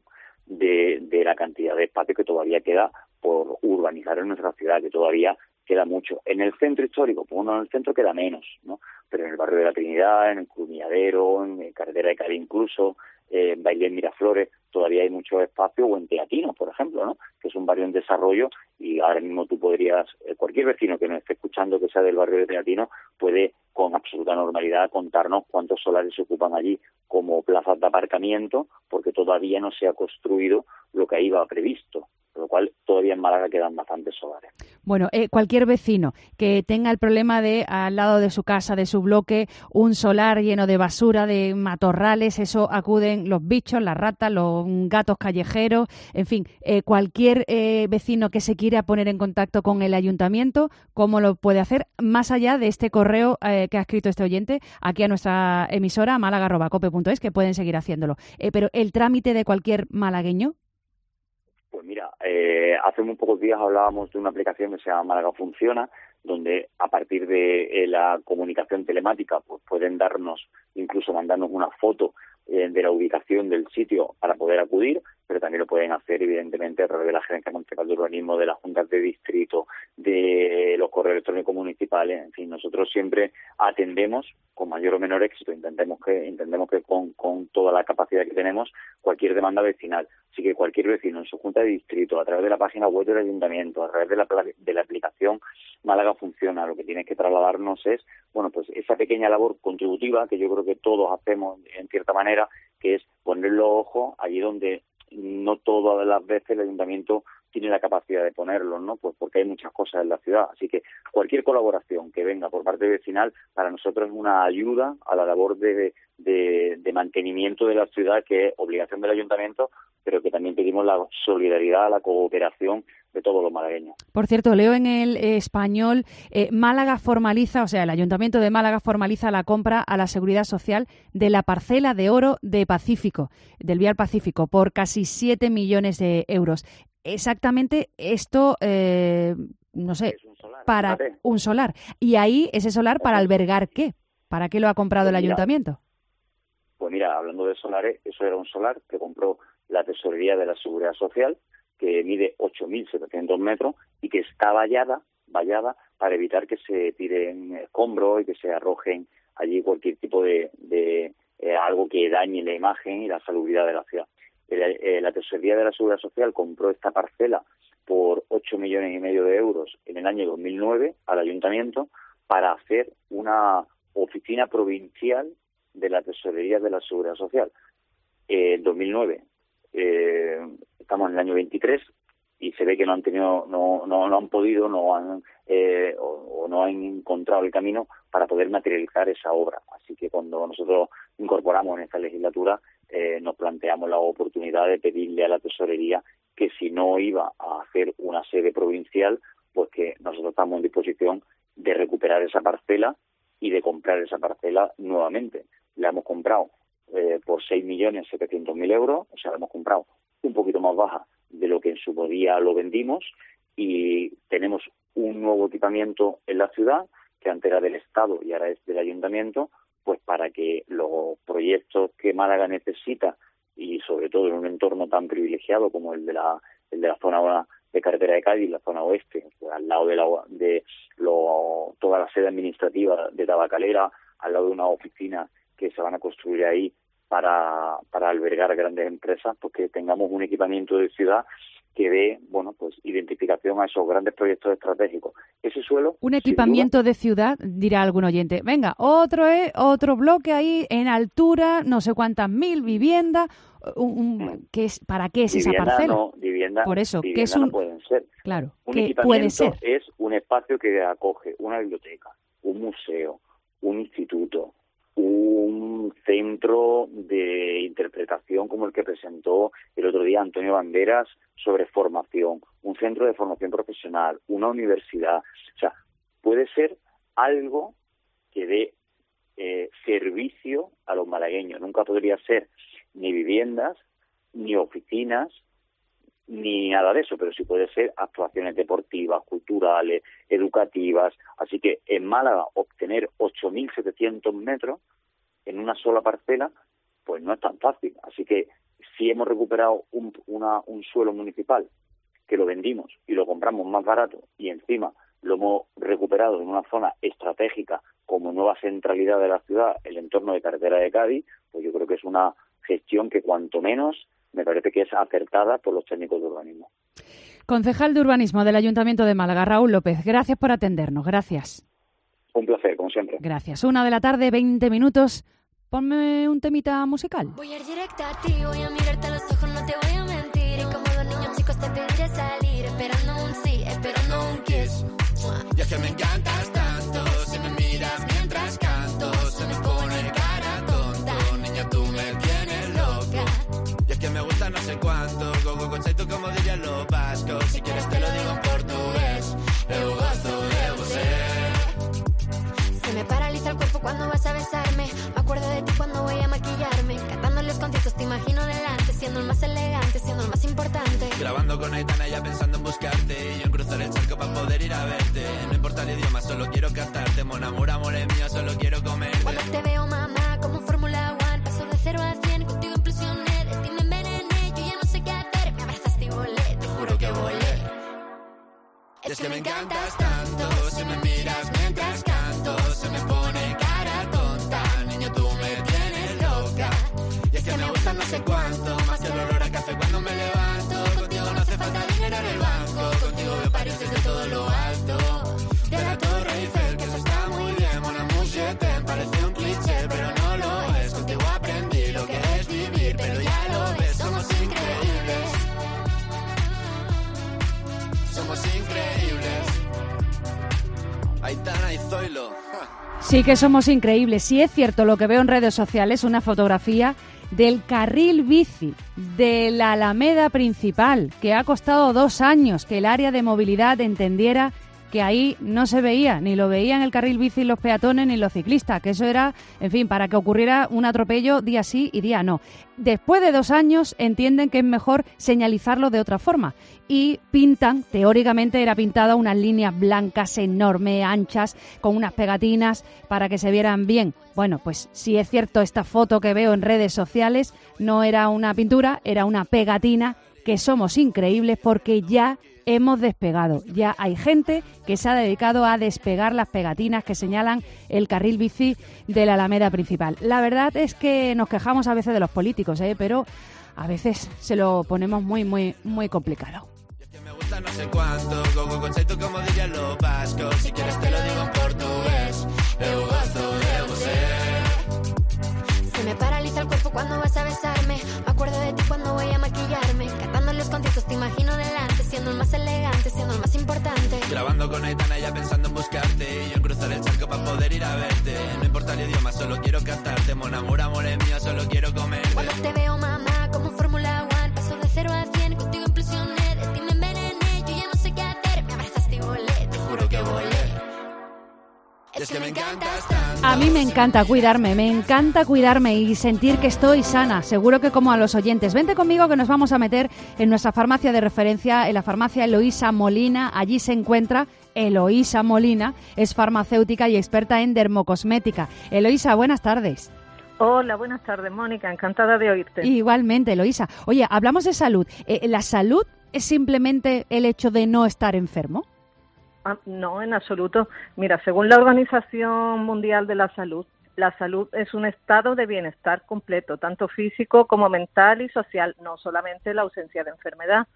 de la cantidad de espacio que todavía queda por urbanizar en nuestra ciudad, que todavía queda mucho. En el centro histórico, pues en el centro queda menos, ¿no? Pero en el barrio de la Trinidad, en el Crumilladero, en Carretera de Cádiz incluso, en Bailén, Miraflores, todavía hay mucho espacio, o en Teatino, por ejemplo, ¿no? Que es un barrio en desarrollo y ahora mismo tú podrías, cualquier vecino que nos esté escuchando que sea del barrio de Teatino puede con absoluta normalidad contarnos cuántos solares se ocupan allí como plazas de aparcamiento, porque todavía no se ha construido lo que ahí va previsto, por lo cual todavía en Málaga quedan bastantes solares. Bueno, cualquier vecino que tenga el problema de al lado de su casa, de su bloque, un solar lleno de basura, de matorrales, eso acuden los bichos, las ratas, los gatos callejeros, en fin, cualquier vecino que se quiera poner en contacto con el ayuntamiento, ¿cómo lo puede hacer? Más allá de este correo que ha escrito este oyente aquí a nuestra emisora, málaga@cope.es, que pueden seguir haciéndolo. Pero el trámite de cualquier malagueño. Pues mira, hace muy pocos días hablábamos de una aplicación que se llama Málaga Funciona, donde a partir de la comunicación telemática pues pueden incluso mandarnos una foto de la ubicación del sitio para poder acudir, pero también lo pueden hacer evidentemente a través de la Gerencia Municipal de Urbanismo, de las juntas de distrito, de los correos electrónicos municipales. En fin, nosotros siempre atendemos con mayor o menor éxito, entendemos que con toda la capacidad que tenemos cualquier demanda vecinal. Así que cualquier vecino en su junta de distrito, a través de la página web del ayuntamiento, a través de la aplicación Málaga funciona. Lo que tiene que trasladarnos es, bueno, pues esa pequeña labor contributiva que yo creo que todos hacemos en cierta manera, que es poner los ojos allí donde no todas las veces el ayuntamiento tiene la capacidad de ponerlos, ¿no? Pues porque hay muchas cosas en la ciudad. Así que cualquier colaboración que venga por parte vecinal para nosotros es una ayuda a la labor de mantenimiento de la ciudad, que es obligación del ayuntamiento, pero que también pedimos la solidaridad, la cooperación de todos los malagueños. Por cierto, leo en el Español, Málaga formaliza, o sea, el Ayuntamiento de Málaga formaliza la compra a la Seguridad Social de la parcela de oro de Pacífico, del Vial Pacífico, por casi 7 millones de euros. Exactamente esto, no sé, para un solar. Y ahí, ese solar, ¿para albergar qué? ¿Para qué lo ha comprado el Ayuntamiento? Pues mira, hablando de solares, eso era un solar que compró la Tesorería de la Seguridad Social, que mide 8.700 metros y que está vallada para evitar que se tiren escombros y que se arrojen allí cualquier tipo de algo que dañe la imagen y la salubridad de la ciudad. La Tesorería de la Seguridad Social compró esta parcela por 8,5 millones de euros en el año 2009 al Ayuntamiento para hacer una oficina provincial de la Tesorería de la Seguridad Social. En 2009 estamos en el año 23 y se ve que no han encontrado el camino para poder materializar esa obra. Así que cuando nosotros incorporamos en esta legislatura, nos planteamos la oportunidad de pedirle a la Tesorería que si no iba a hacer una sede provincial, pues que nosotros estamos en disposición de recuperar esa parcela y de comprar esa parcela nuevamente. La hemos comprado por 6.700.000 euros, o sea, la hemos comprado un poquito más baja de lo que en su día lo vendimos, y tenemos un nuevo equipamiento en la ciudad que antes era del Estado y ahora es del Ayuntamiento, pues para que los proyectos que Málaga necesita, y sobre todo en un entorno tan privilegiado como el de la zona de carretera de Cádiz, la zona oeste, pues al lado de toda la sede administrativa de Tabacalera, al lado de una oficina que se van a construir ahí para albergar grandes empresas, pues que tengamos un equipamiento de ciudad que dé, bueno, pues identificación a esos grandes proyectos estratégicos. Ese suelo... Un equipamiento de ciudad, dirá algún oyente. Venga, otro bloque ahí en altura, no sé cuántas mil viviendas. ¿Para qué es esa parcela? No, vivienda, por eso, vivienda ¿qué es no pueden ser. Claro, un ¿qué equipamiento puede ser? Es un espacio que acoge una biblioteca, un museo, un instituto, un centro de interpretación como el que presentó el otro día Antonio Banderas sobre formación, un centro de formación profesional, una universidad. O sea, puede ser algo que dé servicio a los malagueños. Nunca podría ser ni viviendas, ni oficinas, ni nada de eso, pero sí puede ser actuaciones deportivas, culturales, educativas. Así que en Málaga obtener 8.700 metros en una sola parcela, pues no es tan fácil. Así que si hemos recuperado un suelo municipal que lo vendimos y lo compramos más barato, y encima lo hemos recuperado en una zona estratégica como nueva centralidad de la ciudad, el entorno de carretera de Cádiz, pues yo creo que es una gestión que cuanto menos me parece que es acertada por los técnicos de urbanismo. Concejal de Urbanismo del Ayuntamiento de Málaga, Raúl López, gracias por atendernos, gracias. Un placer, como siempre. Gracias. 1:00 p.m, 20 minutos. Ponme un temita musical. Voy a ir directa a ti, voy a mirarte a los ojos, no te voy a mentir. Y como dos niños chicos te pediré salir, esperando un sí, esperando un kiss. Y es que me encantas tanto, si me miras mientras canto, se me pone cara tonta. Niña, tú me tienes loca. Y es que me gusta no sé cuánto, go, tú como dirían los vascos. Si quieres te lo digo en portugués, eu gosto de você. Se me paraliza el cuerpo cuando vas a besarme. Me acuerdo de ti cuando voy a maquillarme. Cantando los conciertos te imagino delante, siendo el más elegante, siendo el más importante. Grabando con Aitana ya pensando en buscarte, y yo en cruzar el charco para poder ir a verte. No importa el idioma, solo quiero cantarte. Mon amor es mío, solo quiero comerte. Cuando te veo, mamá, como Fórmula 1, paso de 0 a 100, contigo implosioné. De ti me envenené, yo ya no sé qué hacer. Me abrazaste y volé, te juro que volé. Es que me encantas tanto, si me miras mientras canto, se me pone cara tonta. Niña, tú me tienes loca. Y es que me gusta no sé cuánto, más que el olor a café cuando me levanto. Contigo no hace falta dinero en el banco, contigo veo París desde todo lo alto. Te Aitana y Zoilo. Sí que somos increíbles. Sí es cierto lo que veo en redes sociales, una fotografía del carril bici de la Alameda principal, que ha costado 2 años que el área de movilidad entendiera que ahí no se veía, ni lo veían el carril bici los peatones ni los ciclistas, que eso era, en fin, para que ocurriera un atropello día sí y día no. Después de 2 años entienden que es mejor señalizarlo de otra forma y pintan, teóricamente era pintada unas líneas blancas enormes, anchas, con unas pegatinas para que se vieran bien. Bueno, pues si es cierto, esta foto que veo en redes sociales no era una pintura, era una pegatina, que somos increíbles porque ya hemos despegado. Ya hay gente que se ha dedicado a despegar las pegatinas que señalan el carril bici de la Alameda principal. La verdad es que nos quejamos a veces de los políticos, pero a veces se lo ponemos muy, muy, muy complicado. Me gusta no sé cuánto, go conceito como dirían los vascos. Si quieres te lo digo en portugués. Eu gosto de você. Se me paraliza el cuerpo cuando vas a besarme. Me acuerdo de ti cuando voy a maquillarme. Cantando en los conciertos te imagino delante, siendo el más elegante, siendo el más importante. Grabando con Aitana ya pensando en buscarte. Y yo en cruzar el charco para poder ir a verte. No importa el idioma, solo quiero cantarte. Mon amor, amor es mío, solo quiero comer. Cuando te veo, mamá, como Fórmula 1, paso de 0 a 100, contigo implosioné. De ti me envenené, yo ya no sé qué hacer. Me abrazaste y volé, te juro que volé. Es que me encantas tanto. A mí me encanta cuidarme y sentir que estoy sana. Seguro que como a los oyentes. Vente conmigo que nos vamos a meter en nuestra farmacia de referencia, en la farmacia Eloísa Molina. Allí se encuentra Eloísa Molina, es farmacéutica y experta en dermocosmética. Eloísa, buenas tardes. Hola, buenas tardes, Mónica. Encantada de oírte. Igualmente, Eloísa. Oye, hablamos de salud. ¿La salud es simplemente el hecho de no estar enfermo? No, en absoluto. Mira, según la Organización Mundial de la Salud es un estado de bienestar completo, tanto físico como mental y social, no solamente la ausencia de enfermedad.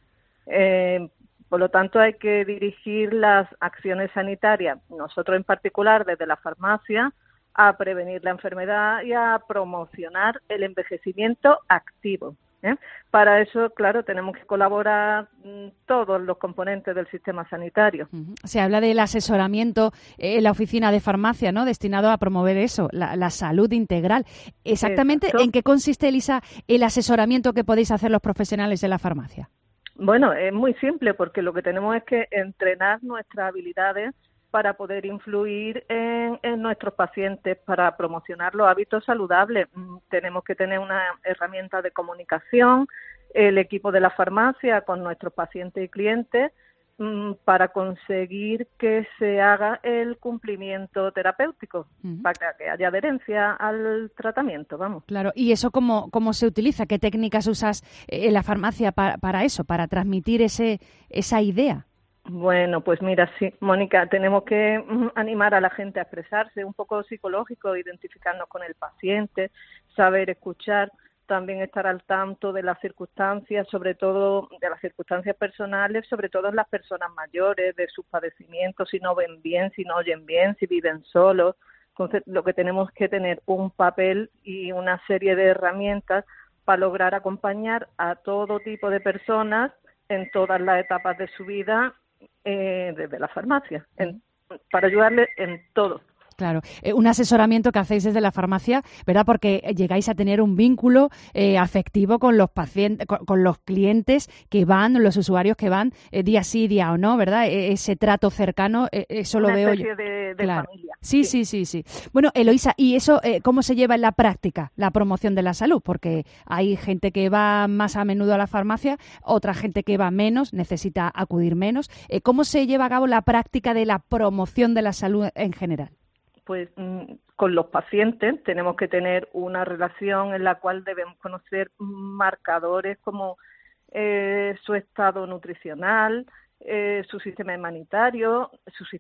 Por lo tanto, hay que dirigir las acciones sanitarias, nosotros en particular desde la farmacia, a prevenir la enfermedad y a promocionar el envejecimiento activo. Para eso, claro, tenemos que colaborar todos los componentes del sistema sanitario. Se habla del asesoramiento en la oficina de farmacia, ¿no?, destinado a promover eso, la salud integral. Exactamente, Exacto. ¿En qué consiste, Elisa, el asesoramiento que podéis hacer los profesionales de la farmacia? Bueno, es muy simple porque lo que tenemos es que entrenar nuestras habilidades para poder influir en nuestros pacientes, para promocionar los hábitos saludables. Tenemos que tener una herramienta de comunicación, el equipo de la farmacia con nuestros pacientes y clientes, para conseguir que se haga el cumplimiento terapéutico, para que haya adherencia al tratamiento, vamos. Claro, ¿y eso cómo se utiliza? ¿Qué técnicas usas en la farmacia para eso, para transmitir esa idea? Bueno, pues mira, sí, Mónica, tenemos que animar a la gente a expresarse, un poco psicológico, identificarnos con el paciente, saber escuchar, también estar al tanto de las circunstancias, sobre todo de las circunstancias personales, sobre todo en las personas mayores, de sus padecimientos, si no ven bien, si no oyen bien, si viven solos. Entonces, lo que tenemos que tener un papel y una serie de herramientas para lograr acompañar a todo tipo de personas en todas las etapas de su vida, desde la farmacia, para ayudarle en todo. Claro, un asesoramiento que hacéis desde la farmacia, ¿verdad? Porque llegáis a tener un vínculo afectivo con los pacientes, con los clientes que van, los usuarios que van día sí, día o no, ¿verdad? Ese trato cercano, eso lo veo yo. Una especie de claro. familia. Sí. Bueno, Eloísa, ¿y eso cómo se lleva en la práctica, la promoción de la salud? Porque hay gente que va más a menudo a la farmacia, otra gente que va menos, necesita acudir menos. ¿Cómo se lleva a cabo la práctica de la promoción de la salud en general? Pues con los pacientes tenemos que tener una relación en la cual debemos conocer marcadores como su estado nutricional, su sistema inmunitario,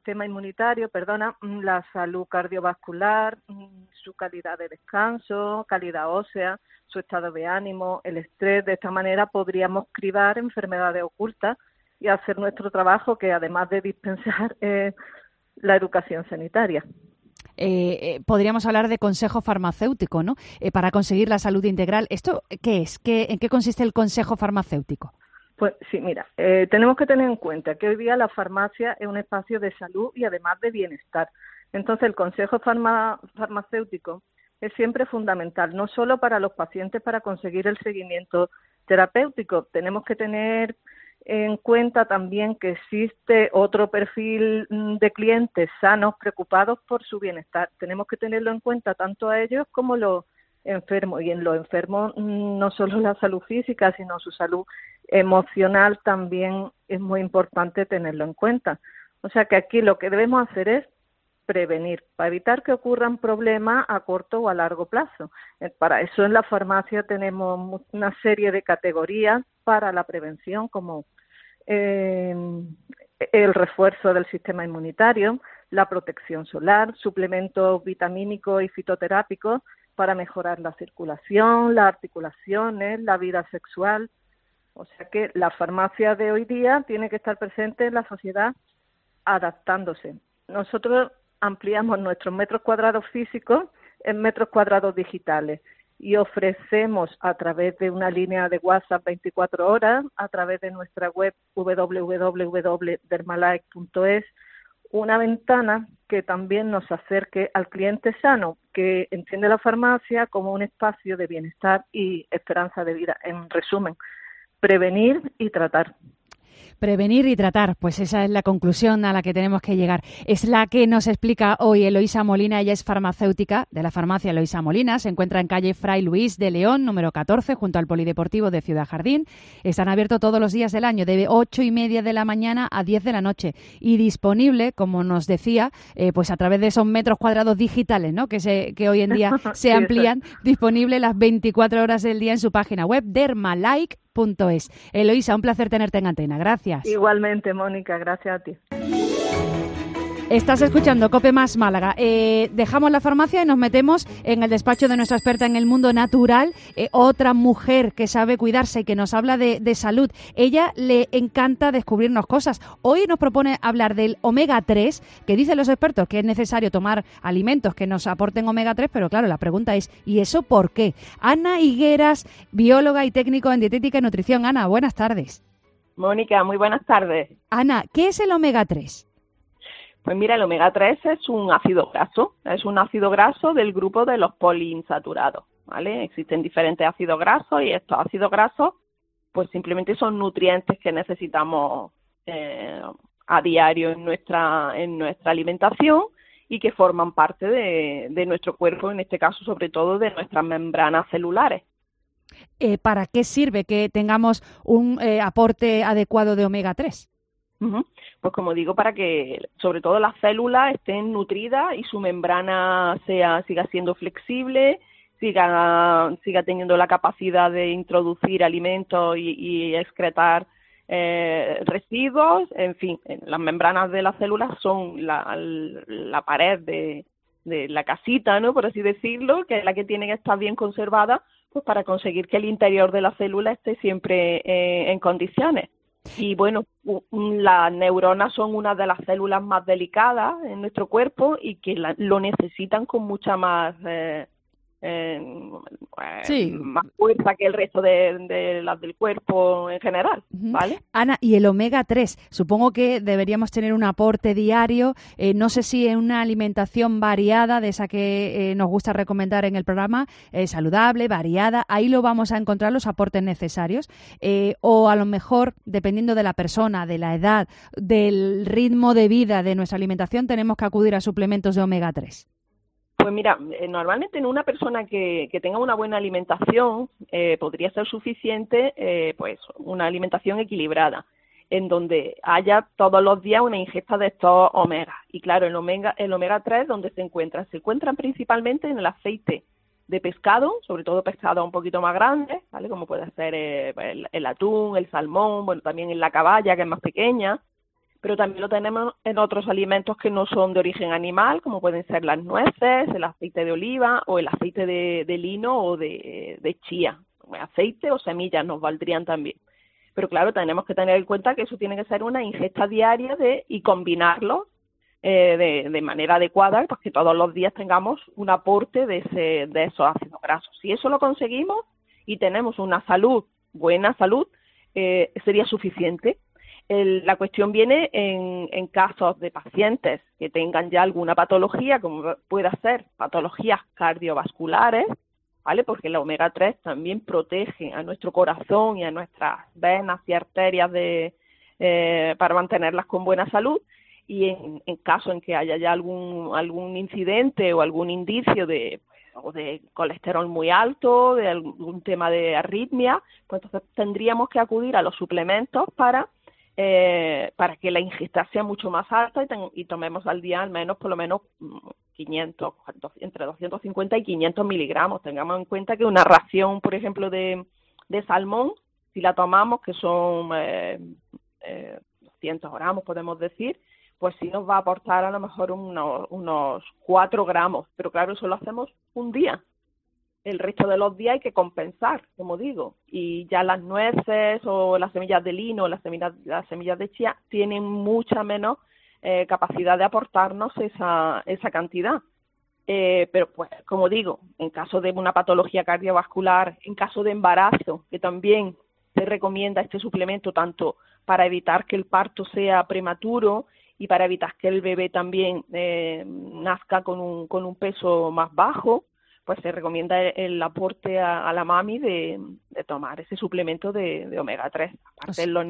la salud cardiovascular, su calidad de descanso, calidad ósea, su estado de ánimo, el estrés. De esta manera podríamos cribar enfermedades ocultas y hacer nuestro trabajo, que además de dispensar la educación sanitaria. Podríamos hablar de consejo farmacéutico, ¿no? Para conseguir la salud integral. ¿Esto qué es? ¿En qué consiste el consejo farmacéutico? Pues sí, mira, tenemos que tener en cuenta que hoy día la farmacia es un espacio de salud y además de bienestar. Entonces, el consejo farmacéutico es siempre fundamental, no solo para los pacientes para conseguir el seguimiento terapéutico. Tenemos que tener en cuenta también que existe otro perfil de clientes sanos, preocupados por su bienestar. Tenemos que tenerlo en cuenta tanto a ellos como los enfermos. Y en los enfermos no solo la salud física, sino su salud emocional también es muy importante tenerlo en cuenta. O sea que aquí lo que debemos hacer es prevenir, para evitar que ocurran problemas a corto o a largo plazo. Para eso en la farmacia tenemos una serie de categorías para la prevención, como el refuerzo del sistema inmunitario, la protección solar, suplementos vitamínicos y fitoterápicos para mejorar la circulación, las articulaciones, la vida sexual. O sea que la farmacia de hoy día tiene que estar presente en la sociedad adaptándose. Nosotros ampliamos nuestros metros cuadrados físicos en metros cuadrados digitales y ofrecemos a través de una línea de WhatsApp 24 horas, a través de nuestra web www.dermalike.es, una ventana que también nos acerque al cliente sano, que entiende la farmacia como un espacio de bienestar y esperanza de vida. En resumen, prevenir y tratar. Prevenir y tratar, pues esa es la conclusión a la que tenemos que llegar. Es la que nos explica hoy Eloísa Molina. Ella es farmacéutica de la farmacia Eloísa Molina. Se encuentra en calle Fray Luis de León, número 14, junto al Polideportivo de Ciudad Jardín. Están abiertos todos los días del año, de 8:30 de la mañana a 10 de la noche. Y disponible, como nos decía, pues a través de esos metros cuadrados digitales, ¿no? que hoy en día se amplían, disponible las 24 horas del día en su página web, dermalike.es. Eloísa, un placer tenerte en antena. Gracias. Igualmente, Mónica, gracias a ti. Estás escuchando COPE Más Málaga. Dejamos la farmacia y nos metemos en el despacho de nuestra experta en el mundo natural, otra mujer que sabe cuidarse y que nos habla de salud. Ella le encanta descubrirnos cosas. Hoy nos propone hablar del omega 3, que dicen los expertos que es necesario tomar alimentos que nos aporten omega 3, pero claro, la pregunta es, ¿y eso por qué? Ana Higueras, bióloga y técnico en dietética y nutrición. Ana, buenas tardes. Mónica, muy buenas tardes. Ana, ¿qué es el omega 3? Pues mira, el omega 3 es un ácido graso del grupo de los poliinsaturados, ¿vale? Existen diferentes ácidos grasos y estos ácidos grasos pues simplemente son nutrientes que necesitamos a diario en nuestra alimentación y que forman parte de nuestro cuerpo, en este caso sobre todo de nuestras membranas celulares. ¿Para qué sirve que tengamos un aporte adecuado de omega 3? Pues como digo, para que sobre todo las células estén nutridas y su membrana siga siendo flexible, siga teniendo la capacidad de introducir alimentos y excretar residuos. En fin, las membranas de las células son la pared de la casita, ¿no? Por así decirlo, que es la que tiene que estar bien conservada, pues para conseguir que el interior de la célula esté siempre en condiciones. Y bueno, las neuronas son una de las células más delicadas en nuestro cuerpo y que lo necesitan con mucha más más fuerza que el resto de las del cuerpo en general, ¿vale? Ana, y el omega 3, supongo que deberíamos tener un aporte diario, no sé si en una alimentación variada, de esa que nos gusta recomendar en el programa, saludable, variada, ahí lo vamos a encontrar los aportes necesarios, o a lo mejor, dependiendo de la persona, de la edad, del ritmo de vida de nuestra alimentación, tenemos que acudir a suplementos de omega 3. Pues mira, normalmente en una persona que tenga una buena alimentación podría ser suficiente pues una alimentación equilibrada, en donde haya todos los días una ingesta de estos omegas. Y claro, el omega 3, ¿dónde se encuentran? Se encuentran principalmente en el aceite de pescado, sobre todo pescado un poquito más grande, ¿vale? Como puede ser el atún, el salmón, bueno, también en la caballa, que es más pequeña. Pero también lo tenemos en otros alimentos que no son de origen animal, como pueden ser las nueces, el aceite de oliva o el aceite de lino o de chía. Aceite o semillas nos valdrían también. Pero claro, tenemos que tener en cuenta que eso tiene que ser una ingesta diaria y combinarlo de manera adecuada, pues que todos los días tengamos un aporte de esos ácidos grasos. Si eso lo conseguimos y tenemos una buena salud, sería suficiente. La cuestión viene en casos de pacientes que tengan ya alguna patología, como pueda ser patologías cardiovasculares, ¿vale? Porque el omega 3 también protege a nuestro corazón y a nuestras venas y arterias para mantenerlas con buena salud. Y en caso en que haya ya algún incidente o algún indicio de colesterol muy alto, de algún tema de arritmia, pues entonces tendríamos que acudir a los suplementos para que la ingesta sea mucho más alta y tomemos al día al menos, por lo menos, 500, entre 250 y 500 miligramos. Tengamos en cuenta que una ración, por ejemplo, de salmón, si la tomamos, que son 200 gramos, podemos decir, pues sí nos va a aportar a lo mejor unos 4 gramos. Pero claro, eso lo hacemos un día. El resto de los días hay que compensar, como digo. Y ya las nueces o las semillas de lino o las semillas de chía tienen mucha menos capacidad de aportarnos esa cantidad. Pero pues, como digo, en caso de una patología cardiovascular, en caso de embarazo, que también se recomienda este suplemento tanto para evitar que el parto sea prematuro y para evitar que el bebé también nazca con un peso más bajo, pues se recomienda el aporte a la mami de tomar ese suplemento de omega 3. Aparte, los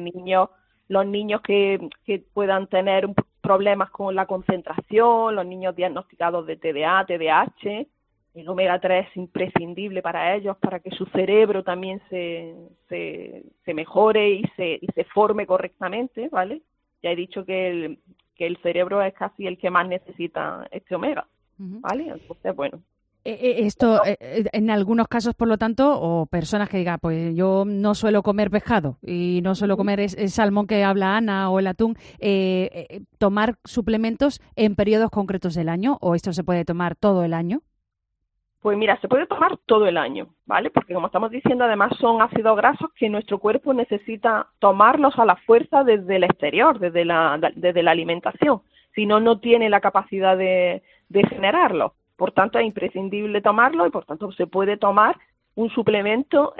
niños que puedan tener problemas con la concentración, los niños diagnosticados de TDA, TDAH, el omega 3 es imprescindible para ellos, para que su cerebro también se mejore y se forme correctamente, ¿vale? Ya he dicho que el cerebro es casi el que más necesita este omega, ¿vale? Entonces, bueno. Esto, en algunos casos, por lo tanto, o personas que digan, pues yo no suelo comer pescado y no suelo comer el salmón que habla Ana o el atún, ¿tomar suplementos en periodos concretos del año o esto se puede tomar todo el año? Pues mira, se puede tomar todo el año, ¿vale? Porque como estamos diciendo, además son ácidos grasos que nuestro cuerpo necesita tomarlos a la fuerza desde el exterior, desde la alimentación. Si no, no tiene la capacidad de generarlos. Por tanto, es imprescindible tomarlo y, por tanto, se puede tomar un suplemento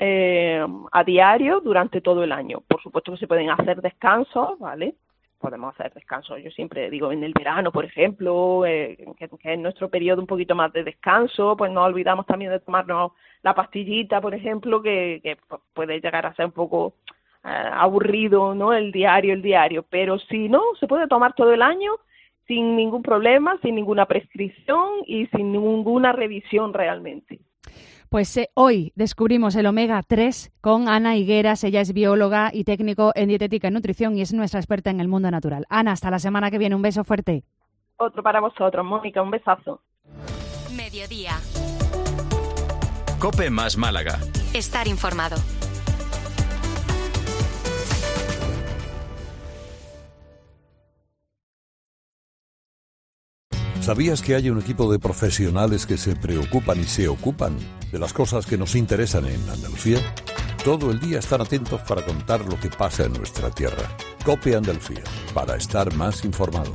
a diario durante todo el año. Por supuesto que se pueden hacer descansos, ¿vale? Podemos hacer descansos, yo siempre digo, en el verano, por ejemplo, que es nuestro periodo un poquito más de descanso, pues no olvidamos también de tomarnos la pastillita, por ejemplo, que puede llegar a ser un poco aburrido, ¿no? El diario. Pero si no, se puede tomar todo el año sin ningún problema, sin ninguna prescripción y sin ninguna revisión realmente. Pues hoy descubrimos el omega 3 con Ana Higueras. Ella es bióloga y técnico en dietética y nutrición y es nuestra experta en el mundo natural. Ana, hasta la semana que viene. Un beso fuerte. Otro para vosotros, Mónica. Un besazo. Mediodía. COPE más Málaga. Estar informado. ¿Sabías que hay un equipo de profesionales que se preocupan y se ocupan de las cosas que nos interesan en Andalucía? Todo el día están atentos para contar lo que pasa en nuestra tierra. COPE Andalucía, para estar más informados.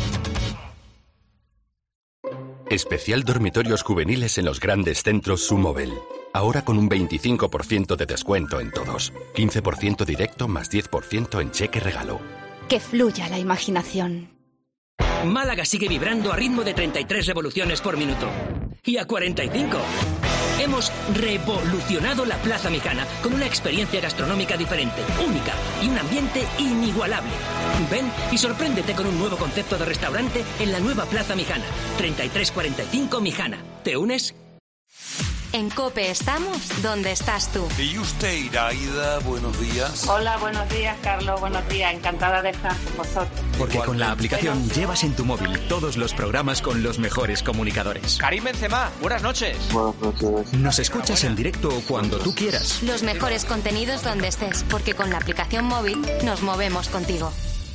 Especial dormitorios juveniles en los grandes centros Sumobel. Ahora con un 25% de descuento en todos. 15% directo más 10% en cheque regalo. Que fluya la imaginación. Málaga sigue vibrando a ritmo de 33 revoluciones por minuto. Y a 45. Hemos revolucionado la Plaza Mijana con una experiencia gastronómica diferente, única y un ambiente inigualable. Ven y sorpréndete con un nuevo concepto de restaurante en la nueva Plaza Mijana. 3345 Mijana. ¿Te unes? En COPE estamos donde estás tú. ¿Y usted, Iraida? Buenos días. Hola, buenos días, Carlos. Buenos días. Encantada de estar con vosotros. Porque con la aplicación llevas en tu móvil todos los programas con los mejores comunicadores. Karim Benzema, buenas noches. Buenas noches. Nos escuchas en directo cuando tú quieras. Los mejores contenidos donde estés, porque con la aplicación móvil nos movemos contigo.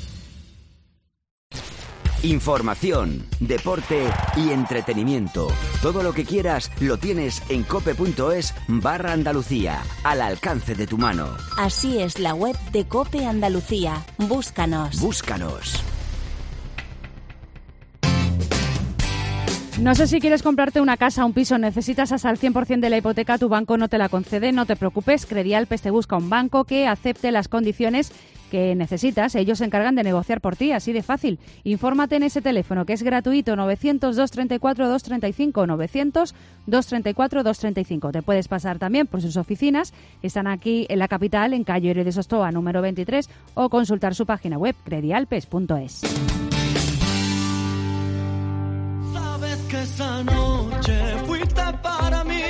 Información, deporte y entretenimiento. Todo lo que quieras lo tienes en cope.es/Andalucía, al alcance de tu mano. Así es la web de COPE Andalucía. Búscanos. No sé si quieres comprarte una casa, un piso, necesitas hasta el 100% de la hipoteca, tu banco no te la concede, no te preocupes, Credialpes te busca un banco que acepte las condiciones que necesitas. Ellos se encargan de negociar por ti, así de fácil. Infórmate en ese teléfono que es gratuito, 900-234-235, 900-234-235. Te puedes pasar también por sus oficinas, están aquí en la capital, en calle Ore de Sostoa, número 23, o consultar su página web, credialpes.es. Que esa noche fuiste para mí.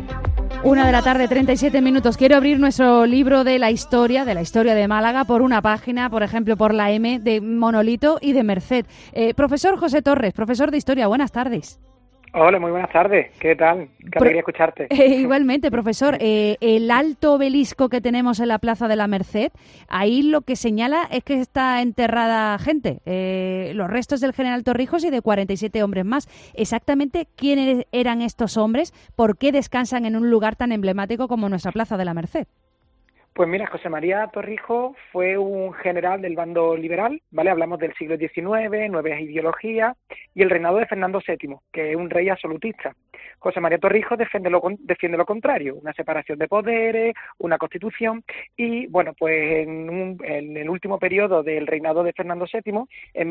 1:37 p.m. Quiero abrir nuestro libro de la historia de Málaga por una página, por ejemplo, por la M de Monolito y de Merced. Profesor José Torres, profesor de Historia, buenas tardes. Hola, muy buenas tardes. ¿Qué tal? Qué alegría escucharte. Igualmente, profesor. El alto obelisco que tenemos en la Plaza de la Merced, ahí lo que señala es que está enterrada gente. Los restos del general Torrijos y de 47 hombres más. Exactamente quiénes eran estos hombres, por qué descansan en un lugar tan emblemático como nuestra Plaza de la Merced. Pues mira, José María Torrijos fue un general del bando liberal, ¿vale? Hablamos del siglo XIX, nuevas ideologías y el reinado de Fernando VII, que es un rey absolutista. José María Torrijos defiende lo contrario, una separación de poderes, una constitución y, bueno, pues en el último periodo del reinado de Fernando VII, en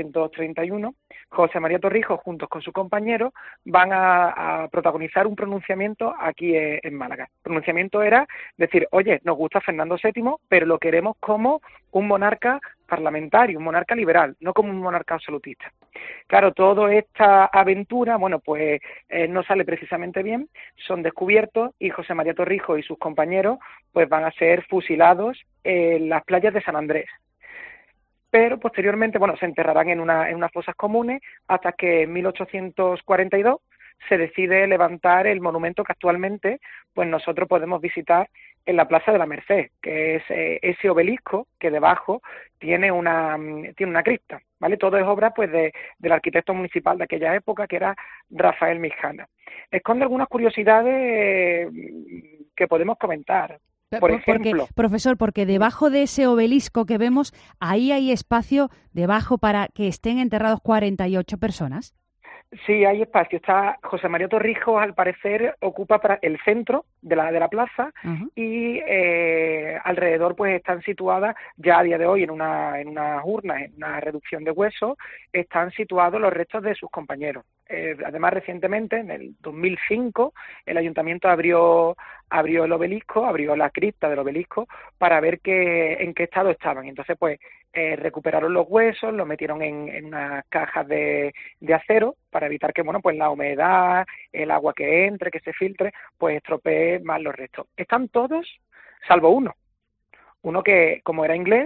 1831, José María Torrijos, juntos con sus compañeros, van a protagonizar un pronunciamiento aquí en Málaga. El pronunciamiento era decir, oye, nos gusta Fernando VII, pero lo queremos como un monarca parlamentario, un monarca liberal, no como un monarca absolutista. Claro, toda esta aventura, bueno, pues no sale precisamente bien, son descubiertos y José María Torrijos y sus compañeros pues van a ser fusilados en las playas de San Andrés. Pero posteriormente, bueno, se enterrarán en unas fosas comunes hasta que en 1842 se decide levantar el monumento que actualmente pues nosotros podemos visitar en la Plaza de la Merced, que es ese obelisco que debajo tiene una cripta, ¿vale? Todo es obra pues del arquitecto municipal de aquella época, que era Rafael Mijana. Esconde algunas curiosidades que podemos comentar. Por ejemplo, profesor, porque debajo de ese obelisco que vemos, ahí hay espacio debajo para que estén enterrados 48 personas. Sí, hay espacio. Está José María Torrijos, al parecer, ocupa el centro de la plaza y alrededor pues están situadas, ya a día de hoy en unas urnas, en una reducción de huesos, están situados los restos de sus compañeros. Además, recientemente, en el 2005, el ayuntamiento abrió el obelisco, abrió la cripta del obelisco para ver en qué estado estaban. Entonces, pues, recuperaron los huesos, los metieron en unas cajas de acero para evitar que, bueno, pues la humedad, el agua que entre, que se filtre, pues estropee más los restos. Están todos, salvo uno que, como era inglés,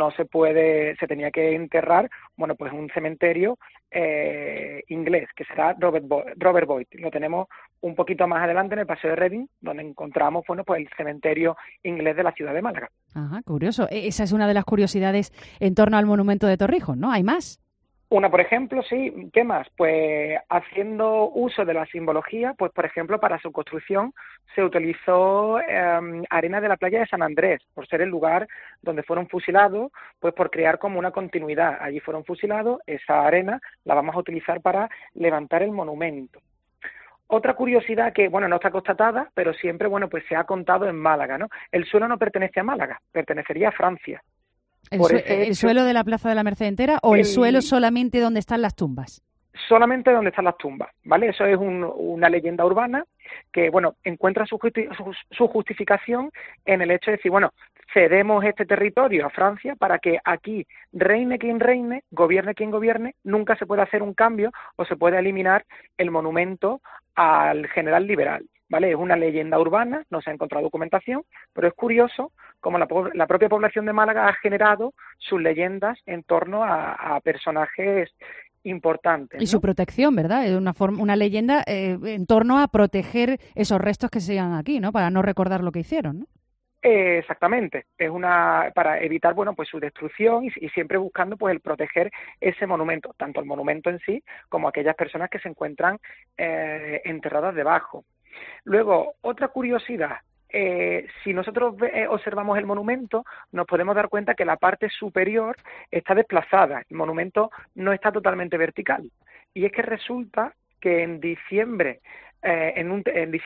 se tenía que enterrar, bueno, pues un cementerio inglés, que será Robert Boyd. Lo tenemos un poquito más adelante en el Paseo de Reading, donde encontramos, bueno, pues el cementerio inglés de la ciudad de Málaga. Ajá, curioso. Esa es una de las curiosidades en torno al monumento de Torrijos, ¿no? ¿Hay más? Una, por ejemplo, sí. ¿Qué más? Pues haciendo uso de la simbología, pues por ejemplo, para su construcción se utilizó arena de la playa de San Andrés, por ser el lugar donde fueron fusilados, pues por crear como una continuidad. Allí fueron fusilados, esa arena la vamos a utilizar para levantar el monumento. Otra curiosidad que, bueno, no está constatada, pero siempre, bueno, pues se ha contado en Málaga, ¿no? El suelo no pertenece a Málaga, pertenecería a Francia. ¿El suelo de la Plaza de la Merced entera o el suelo solamente donde están las tumbas? Solamente donde están las tumbas, ¿vale? Eso es una leyenda urbana que, bueno, encuentra su justificación en el hecho de decir, bueno, cedemos este territorio a Francia para que aquí reine quien reine, gobierne quien gobierne, nunca se puede hacer un cambio o se puede eliminar el monumento al general liberal, ¿vale? Es una leyenda urbana, no se ha encontrado documentación, pero es curioso cómo la propia población de Málaga ha generado sus leyendas en torno a personajes importantes, ¿no? Y su protección, ¿verdad? Es una leyenda en torno a proteger esos restos que sigan aquí, ¿no? Para no recordar lo que hicieron, ¿no? Exactamente, es para evitar, bueno, pues su destrucción y siempre buscando pues el proteger ese monumento, tanto el monumento en sí como aquellas personas que se encuentran enterradas debajo. Luego, otra curiosidad, si nosotros observamos el monumento, nos podemos dar cuenta que la parte superior está desplazada, el monumento no está totalmente vertical, y es que resulta que en diciembre, en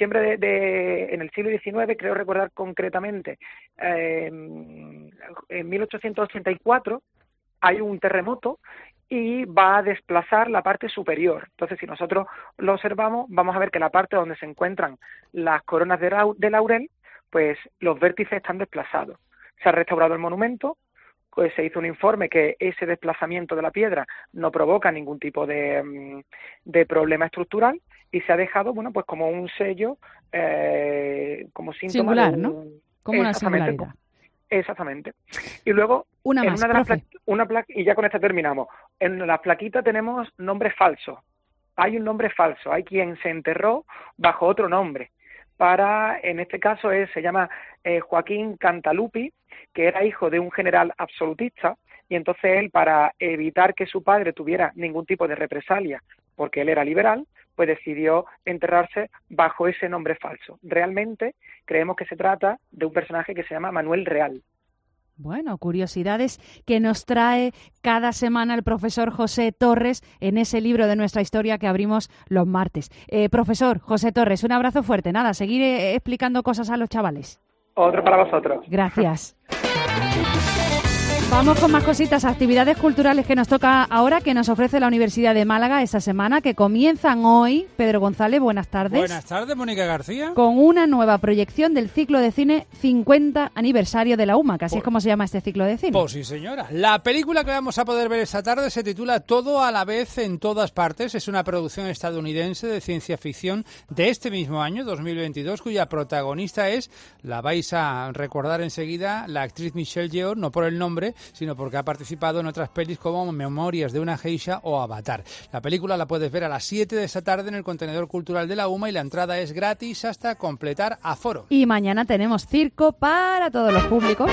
el siglo XIX, creo recordar concretamente, en 1884 hay un terremoto y va a desplazar la parte superior. Entonces, si nosotros lo observamos, vamos a ver que la parte donde se encuentran las coronas de laurel, pues los vértices están desplazados. Se ha restaurado el monumento, pues se hizo un informe que ese desplazamiento de la piedra no provoca ningún tipo de problema estructural y se ha dejado, bueno, pues como un sello, como síntoma singular, de un, ¿no? Como una singularidad. Exactamente. Y luego, una más, y ya con esta terminamos. En la plaquita tenemos nombres falsos. Hay un nombre falso. Hay quien se enterró bajo otro nombre. En este caso se llama Joaquín Cantalupi, que era hijo de un general absolutista, y entonces él, para evitar que su padre tuviera ningún tipo de represalia, porque él era liberal, pues decidió enterrarse bajo ese nombre falso. Realmente creemos que se trata de un personaje que se llama Manuel Real. Bueno, curiosidades que nos trae cada semana el profesor José Torres en ese libro de nuestra historia que abrimos los martes. Profesor José Torres, un abrazo fuerte. Nada, seguir explicando cosas a los chavales. Otro para vosotros. Gracias. Vamos con más cositas, actividades culturales que nos toca ahora, que nos ofrece la Universidad de Málaga esta semana, que comienzan hoy. Pedro González, buenas tardes. Buenas tardes, Mónica García. Con una nueva proyección del ciclo de cine 50 aniversario de la UMA, que así es como se llama este ciclo de cine. Pues sí, señora. La película que vamos a poder ver esta tarde se titula Todo a la vez en todas partes. Es una producción estadounidense de ciencia ficción de este mismo año, 2022, cuya protagonista es, la vais a recordar enseguida, la actriz Michelle Yeoh, no por el nombre, sino porque ha participado en otras pelis como Memorias de una geisha o Avatar. La película la puedes ver a las 7 de esta tarde en el contenedor cultural de la UMA y la entrada es gratis hasta completar aforo. Y mañana tenemos circo para todos los públicos.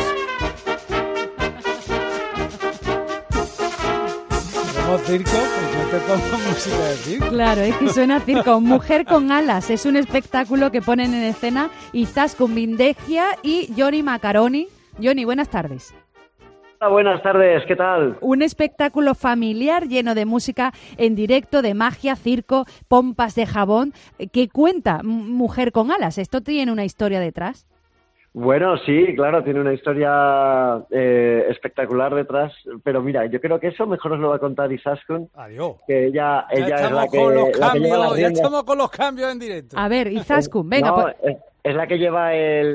¿Tenemos circo? Pues no te pongo música de circo. Claro, es que suena a circo. Mujer con alas es un espectáculo que ponen en escena Izaskun Vindegia y Johnny Macaroni. Johnny, buenas tardes. Buenas tardes, ¿qué tal? Un espectáculo familiar lleno de música en directo, de magia, circo, pompas de jabón. ¿Qué cuenta Mujer con alas? ¿Esto tiene una historia detrás? Bueno, sí, claro, tiene una historia espectacular detrás, pero mira, yo creo que eso mejor os lo va a contar Izaskun. Adiós. Que ella es la que lleva las riendas. Ya estamos con los cambios en directo. A ver, Izaskun, venga. No, pues. Es la que lleva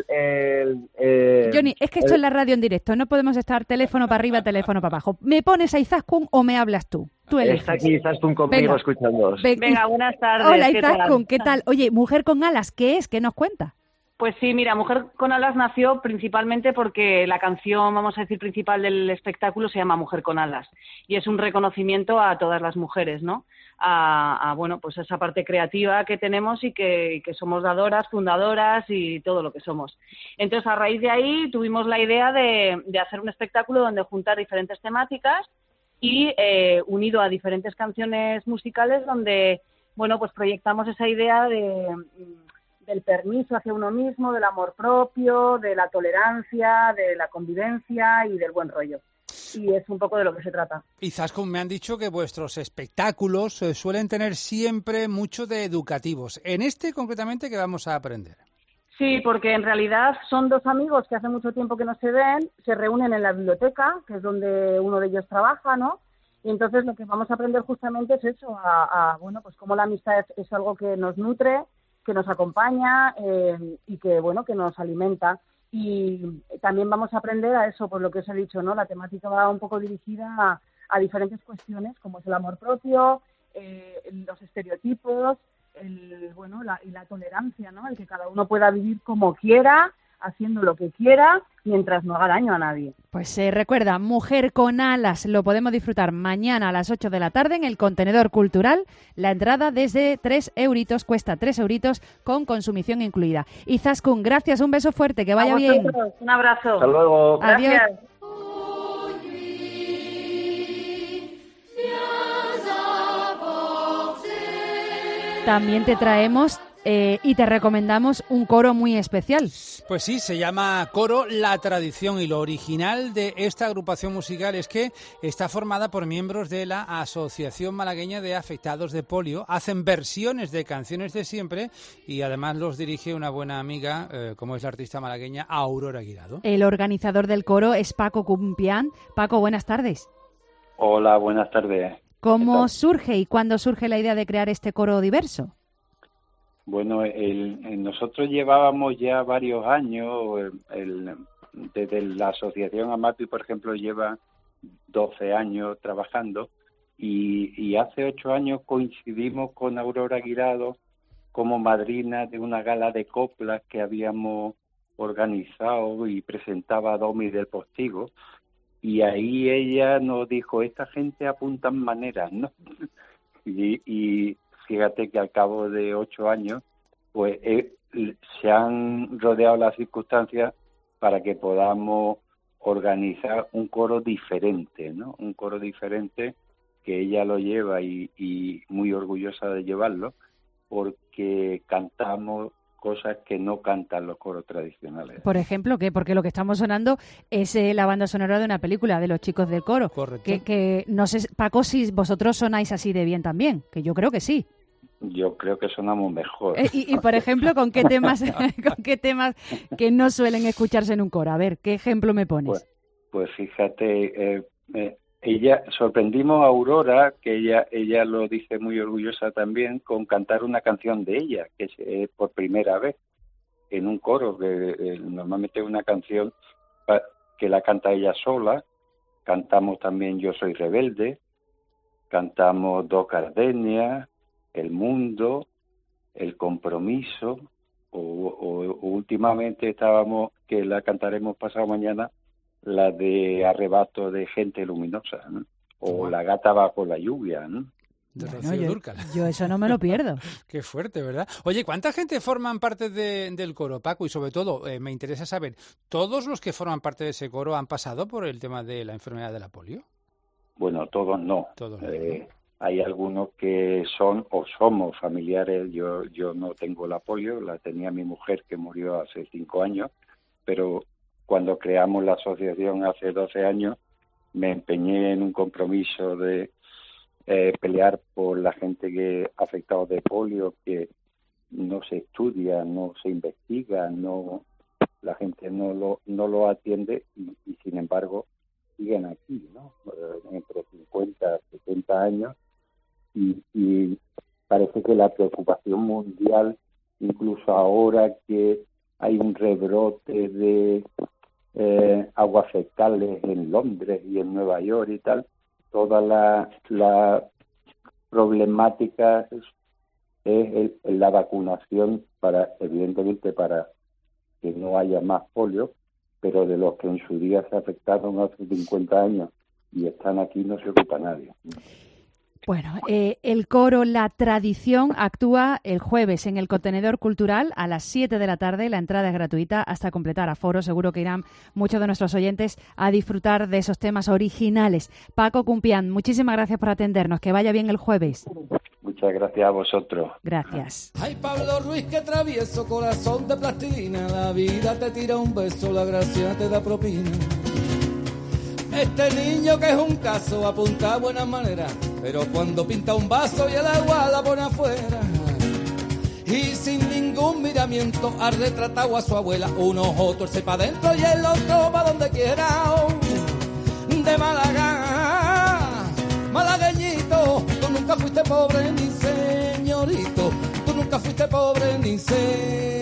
Johnny, es que esto es la radio en directo, no podemos estar teléfono para arriba, teléfono para abajo. ¿Me pones a Izaskun o me hablas tú? Tú eliges. Está aquí Izaskun conmigo escuchándoos. Venga, buenas tardes. Hola Izaskun, ¿qué tal? Oye, Mujer con alas, ¿qué es? ¿Qué nos cuenta? Pues sí, mira, Mujer con alas nació principalmente porque la canción, vamos a decir, principal del espectáculo se llama Mujer con alas y es un reconocimiento a todas las mujeres, ¿no? Bueno, pues esa parte creativa que tenemos y que somos dadoras, fundadoras y todo lo que somos. Entonces, a raíz de ahí tuvimos la idea de hacer un espectáculo donde juntar diferentes temáticas y unido a diferentes canciones musicales donde, bueno, pues proyectamos esa idea del permiso hacia uno mismo, del amor propio, de la tolerancia, de la convivencia y del buen rollo. Y es un poco de lo que se trata. Izaskun, me han dicho que vuestros espectáculos suelen tener siempre mucho de educativos. En este, concretamente, ¿qué vamos a aprender? Sí, porque en realidad son dos amigos que hace mucho tiempo que no se ven, se reúnen en la biblioteca, que es donde uno de ellos trabaja, ¿no? Y entonces lo que vamos a aprender justamente es eso, bueno, pues cómo la amistad es algo que nos nutre, que nos acompaña y que, bueno, que nos alimenta. Y también vamos a aprender a eso, por lo que os he dicho, ¿no? La temática va un poco dirigida a diferentes cuestiones, como es el amor propio, los estereotipos, y la tolerancia, ¿no? El que cada uno pueda vivir como quiera, haciendo lo que quiera, mientras no haga daño a nadie. Pues recuerda, Mujer con alas, lo podemos disfrutar mañana a las 8 de la tarde en el contenedor cultural. La entrada desde 3 euritos, cuesta 3 euritos con consumición incluida. Izaskun, gracias, un beso fuerte, que vaya bien. Un abrazo. Hasta luego. Adiós. Gracias. También te traemos y te recomendamos un coro muy especial. Pues sí, se llama Coro La Tradición, y lo original de esta agrupación musical es que está formada por miembros de la Asociación Malagueña de Afectados de Polio. Hacen versiones de canciones de siempre y además los dirige una buena amiga, como es la artista malagueña Aurora Guirado. El organizador del coro es Paco Cumpián. Paco, buenas tardes. Hola, buenas tardes. ¿Cómo surge y cuándo surge la idea de crear este coro diverso? Bueno, nosotros llevábamos ya varios años, desde la asociación AMAPI, por ejemplo, lleva 12 años trabajando, y hace 8 años coincidimos con Aurora Guirado como madrina de una gala de coplas que habíamos organizado y presentaba Domi del Postigo, y ahí ella nos dijo, esta gente apuntan maneras, ¿no? Y fíjate que al cabo de 8 años, pues se han rodeado las circunstancias para que podamos organizar un coro diferente, ¿no? Un coro diferente que ella lo lleva y muy orgullosa de llevarlo, porque cantamos cosas que no cantan los coros tradicionales. Por ejemplo, ¿qué? Porque lo que estamos sonando es la banda sonora de una película de los chicos del coro. Correcto. Que no sé, Paco, si vosotros sonáis así de bien también, que yo creo que sí. Yo creo que sonamos mejor. Y por ejemplo, ¿con qué temas que no suelen escucharse en un coro? A ver, ¿qué ejemplo me pones? Pues fíjate, sorprendimos a Aurora, que ella lo dice muy orgullosa también, con cantar una canción de ella, que es por primera vez en un coro, que normalmente es una canción que la canta ella sola. Cantamos también Yo Soy Rebelde, cantamos Dos Gardenias, El Mundo, El Compromiso, o últimamente que la cantaremos pasado mañana, la de Arrebato de Gente Luminosa, ¿no? O La Gata Bajo la Lluvia, ¿no? De Rocío Dúrcal. Yo eso no me lo pierdo. Qué fuerte, ¿verdad? Oye, ¿cuánta gente forman parte del coro, Paco? Y sobre todo, me interesa saber, ¿todos los que forman parte de ese coro han pasado por el tema de la enfermedad de la polio? Bueno, todos no. Todos no. Hay algunos que son o somos familiares. Yo no tengo la polio, la tenía mi mujer que murió hace 5 años, pero cuando creamos la asociación hace 12 años me empeñé en un compromiso de pelear por la gente que afectados de polio, que no se estudia, no se investiga, la gente no lo atiende y sin embargo siguen aquí, ¿no? Entre 50 y 70 años y parece que la preocupación mundial, incluso ahora que hay un rebrote de aguas fecales en Londres y en Nueva York y tal, toda la problemática es la vacunación evidentemente para que no haya más polio, pero de los que en su día se afectaron hace 50 años y están aquí no se ocupa nadie. Bueno, el coro La Tradición actúa el jueves en el Contenedor Cultural a las 7 de la tarde. La entrada es gratuita hasta completar aforo. Seguro que irán muchos de nuestros oyentes a disfrutar de esos temas originales. Paco Cumpián, muchísimas gracias por atendernos. Que vaya bien el jueves. Muchas gracias a vosotros. Gracias. Ay, Pablo Ruiz, qué travieso, corazón de plastilina. La vida te tira un beso, la gracia te da propina. Este niño que es un caso apunta a buenas maneras, pero cuando pinta un vaso y el agua la pone afuera. Y sin ningún miramiento ha retratado a su abuela. Un ojo torce pa' dentro y el otro pa' donde quiera. De Málaga, malagueñito, tú nunca fuiste pobre ni señorito. Tú nunca fuiste pobre ni señorito.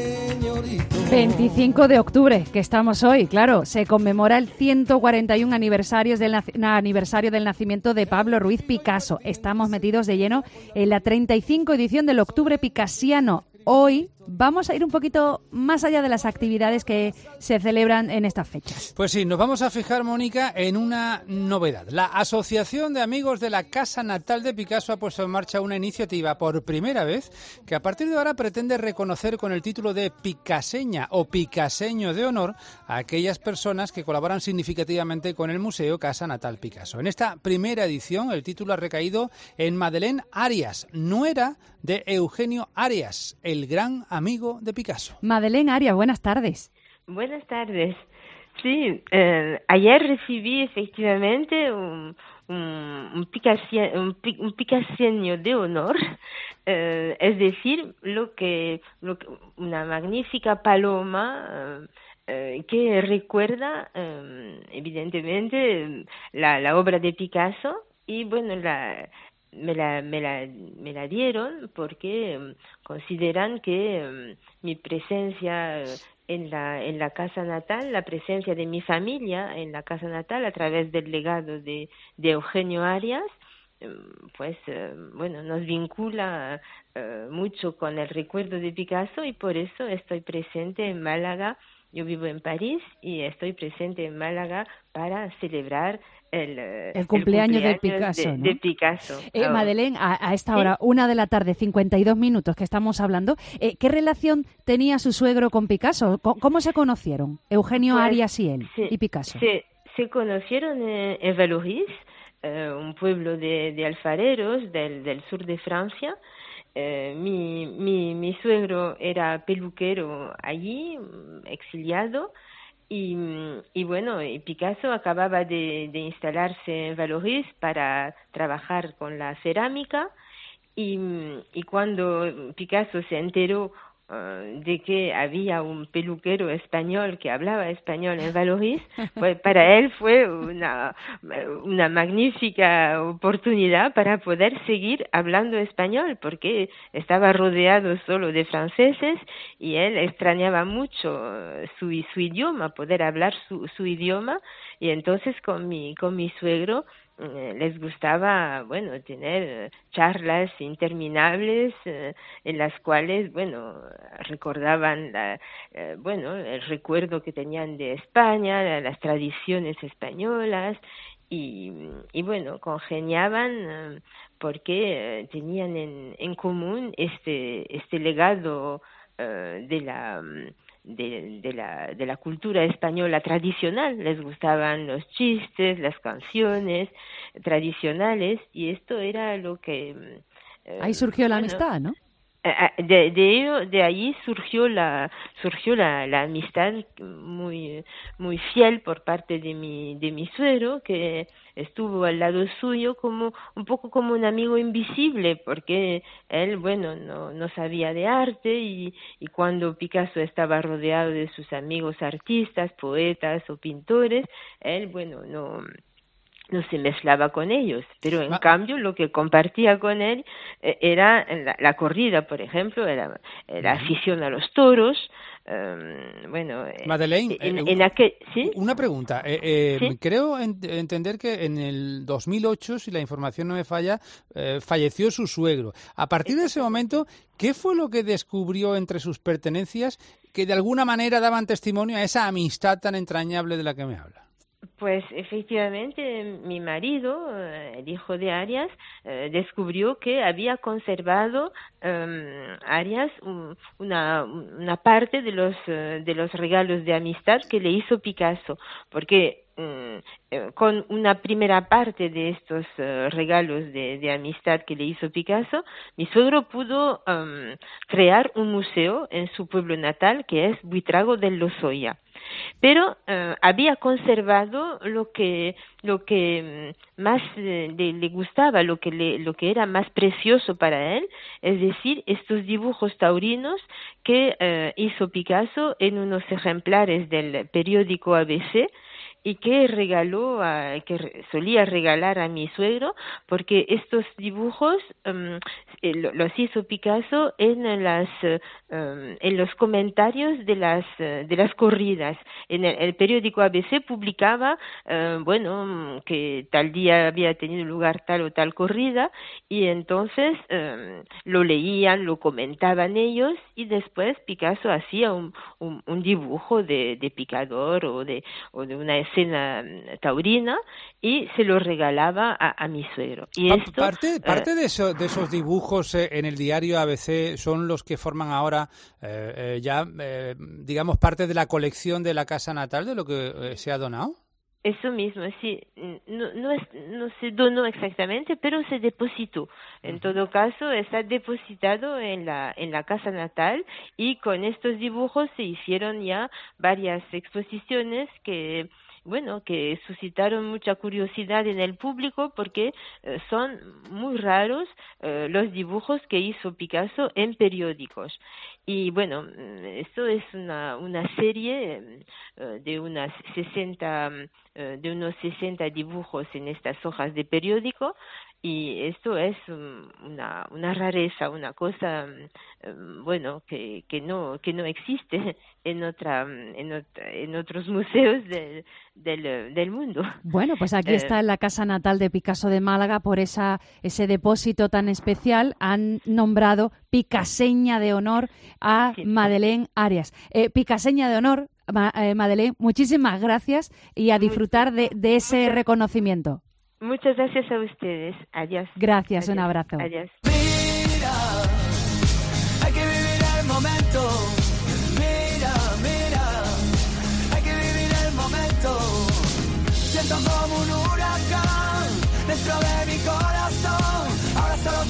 25 de octubre, que estamos hoy, claro, se conmemora el 141 aniversario del nacimiento de Pablo Ruiz Picasso. Estamos metidos de lleno en la 35 edición del Octubre Picasiano. Hoy vamos a ir un poquito más allá de las actividades que se celebran en estas fechas. Pues sí, nos vamos a fijar, Mónica, en una novedad. La Asociación de Amigos de la Casa Natal de Picasso ha puesto en marcha una iniciativa por primera vez que a partir de ahora pretende reconocer con el título de picaseña o picaseño de honor a aquellas personas que colaboran significativamente con el Museo Casa Natal Picasso. En esta primera edición el título ha recaído en Madeleine Arias, nuera de Eugenio Arias, el gran amigo de Picasso. Madeleine Arias, buenas tardes. Buenas tardes. Sí, ayer recibí efectivamente un picaseño de honor, es decir, una magnífica paloma que recuerda evidentemente la obra de Picasso y bueno, me la dieron porque consideran que mi presencia en la casa natal, la presencia de mi familia en la casa natal a través del legado de Eugenio Arias, pues bueno, nos vincula mucho con el recuerdo de Picasso y por eso estoy presente en Málaga. Yo vivo en París y estoy presente en Málaga para celebrar el cumpleaños de Picasso, ¿no? de Picasso. Madeleine, a esta hora, 1:00 52 minutos que estamos hablando, ¿qué relación tenía su suegro con Picasso? ¿Cómo se conocieron Eugenio Arias y él y Picasso? Se conocieron en Vallauris, un pueblo de alfareros del sur de Francia. Mi suegro era peluquero allí, exiliado, y bueno, Picasso acababa de instalarse en Vallauris para trabajar con la cerámica y cuando Picasso se enteró de que había un peluquero español que hablaba español en Vallauris, pues para él fue una magnífica oportunidad para poder seguir hablando español, porque estaba rodeado solo de franceses y él extrañaba mucho su idioma, poder hablar su idioma, y entonces con mi suegro les gustaba, bueno, tener charlas interminables en las cuales, bueno, recordaban el recuerdo que tenían de España, las tradiciones españolas y bueno, congeniaban porque tenían en común este legado de la cultura española tradicional. Les gustaban los chistes, las canciones tradicionales, y esto era lo que ahí surgió la amistad, ¿no? De ahí surgió la amistad muy fiel por parte de mi suegro, que estuvo al lado suyo como un poco como un amigo invisible, porque él, bueno, no sabía de arte y cuando Picasso estaba rodeado de sus amigos artistas, poetas o pintores, él, bueno, no se mezclaba con ellos, pero en cambio lo que compartía con él era la corrida, por ejemplo, era la afición a los toros. Bueno, Madeleine, ¿sí? Una pregunta. ¿Sí? Creo entender que en el 2008, si la información no me falla, falleció su suegro. A partir de ese momento, ¿qué fue lo que descubrió entre sus pertenencias que de alguna manera daban testimonio a esa amistad tan entrañable de la que me habla? Pues efectivamente mi marido, el hijo de Arias, descubrió que había conservado Arias una parte de los regalos de amistad que le hizo Picasso, porque con una primera parte de estos regalos de amistad que le hizo Picasso, mi suegro pudo crear un museo en su pueblo natal, que es Buitrago del Lozoya. Pero había conservado lo que más le gustaba, lo que era más precioso para él, es decir, estos dibujos taurinos que hizo Picasso en unos ejemplares del periódico ABC, y que solía regalar a mi suegro, porque estos dibujos los hizo Picasso en los comentarios de las corridas. En el periódico ABC publicaba que tal día había tenido lugar tal o tal corrida, y entonces lo leían, lo comentaban ellos, y después Picasso hacía un dibujo de picador o de una escena taurina y se lo regalaba a mi suegro. Y parte de esos dibujos en el diario ABC son los que forman ahora digamos, parte de la colección de la casa natal, de lo que se ha donado. Eso mismo, sí. No se donó exactamente, pero se depositó. En todo caso, está depositado en la casa natal, y con estos dibujos se hicieron ya varias exposiciones que suscitaron mucha curiosidad en el público, porque son muy raros los dibujos que hizo Picasso en periódicos. Y bueno, esto es una serie de unos 60 dibujos en estas hojas de periódico, y esto es una rareza, una cosa que no existe en otros museos del mundo. Bueno, pues aquí está en la casa natal de Picasso de Málaga. Por ese depósito tan especial han nombrado Picaseña de honor a Madeleine Arias. Picaseña de honor, Madeleine, muchísimas gracias, y a disfrutar de ese reconocimiento. Muchas gracias a ustedes. Adiós. Gracias, Adiós. un abrazo. Adiós. Mira, hay que vivir el momento. Mira, hay que vivir el momento. Siento como un huracán dentro de mi corazón. Ahora solo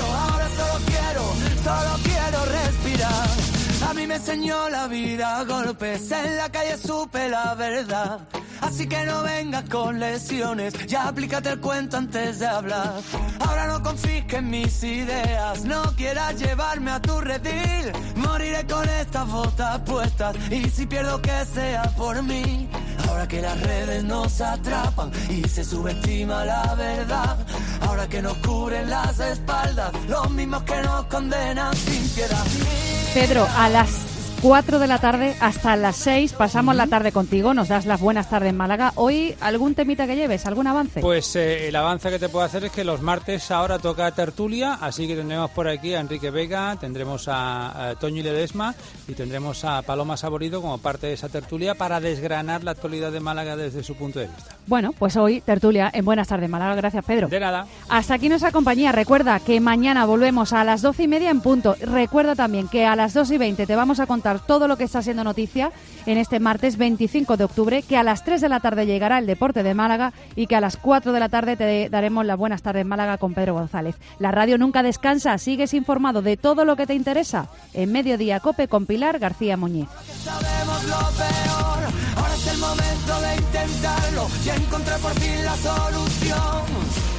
quiero respirar. A mí me enseñó la vida a golpes, en la calle supe la verdad. Así que no vengas con lesiones, ya aplícate el cuento antes de hablar. Ahora no confisques mis ideas, no quieras llevarme a tu redil. Moriré con estas botas puestas, y si pierdo que sea por mí. Ahora que las redes nos atrapan y se subestima la verdad. Ahora que nos cubren las espaldas, los mismos que nos condenan sin piedad. Pedro, a las 4 de la tarde hasta las 6 pasamos la tarde contigo, nos das las buenas tardes en Málaga. Hoy, ¿algún temita que lleves? ¿Algún avance? Pues el avance que te puedo hacer es que los martes ahora toca tertulia, así que tendremos por aquí a Enrique Vega, tendremos a Toño Ledesma y tendremos a Paloma Saborido como parte de esa tertulia para desgranar la actualidad de Málaga desde su punto de vista. Bueno, pues hoy tertulia en Buenas tardes Málaga. Gracias, Pedro. De nada. Hasta aquí nuestra compañía. Recuerda que mañana volvemos a las 12:30 en punto. Recuerda también que a las 2:20 te vamos a contar todo lo que está siendo noticia en este martes 25 de octubre, que a las 3 de la tarde llegará el Deporte de Málaga y que a las 4 de la tarde te daremos las buenas tardes Málaga con Pedro González. La radio nunca descansa, sigues informado de todo lo que te interesa en Mediodía COPE con Pilar García Muñiz. Sabemos lo peor, ahora es el momento de intentarlo y encontrar por fin la solución.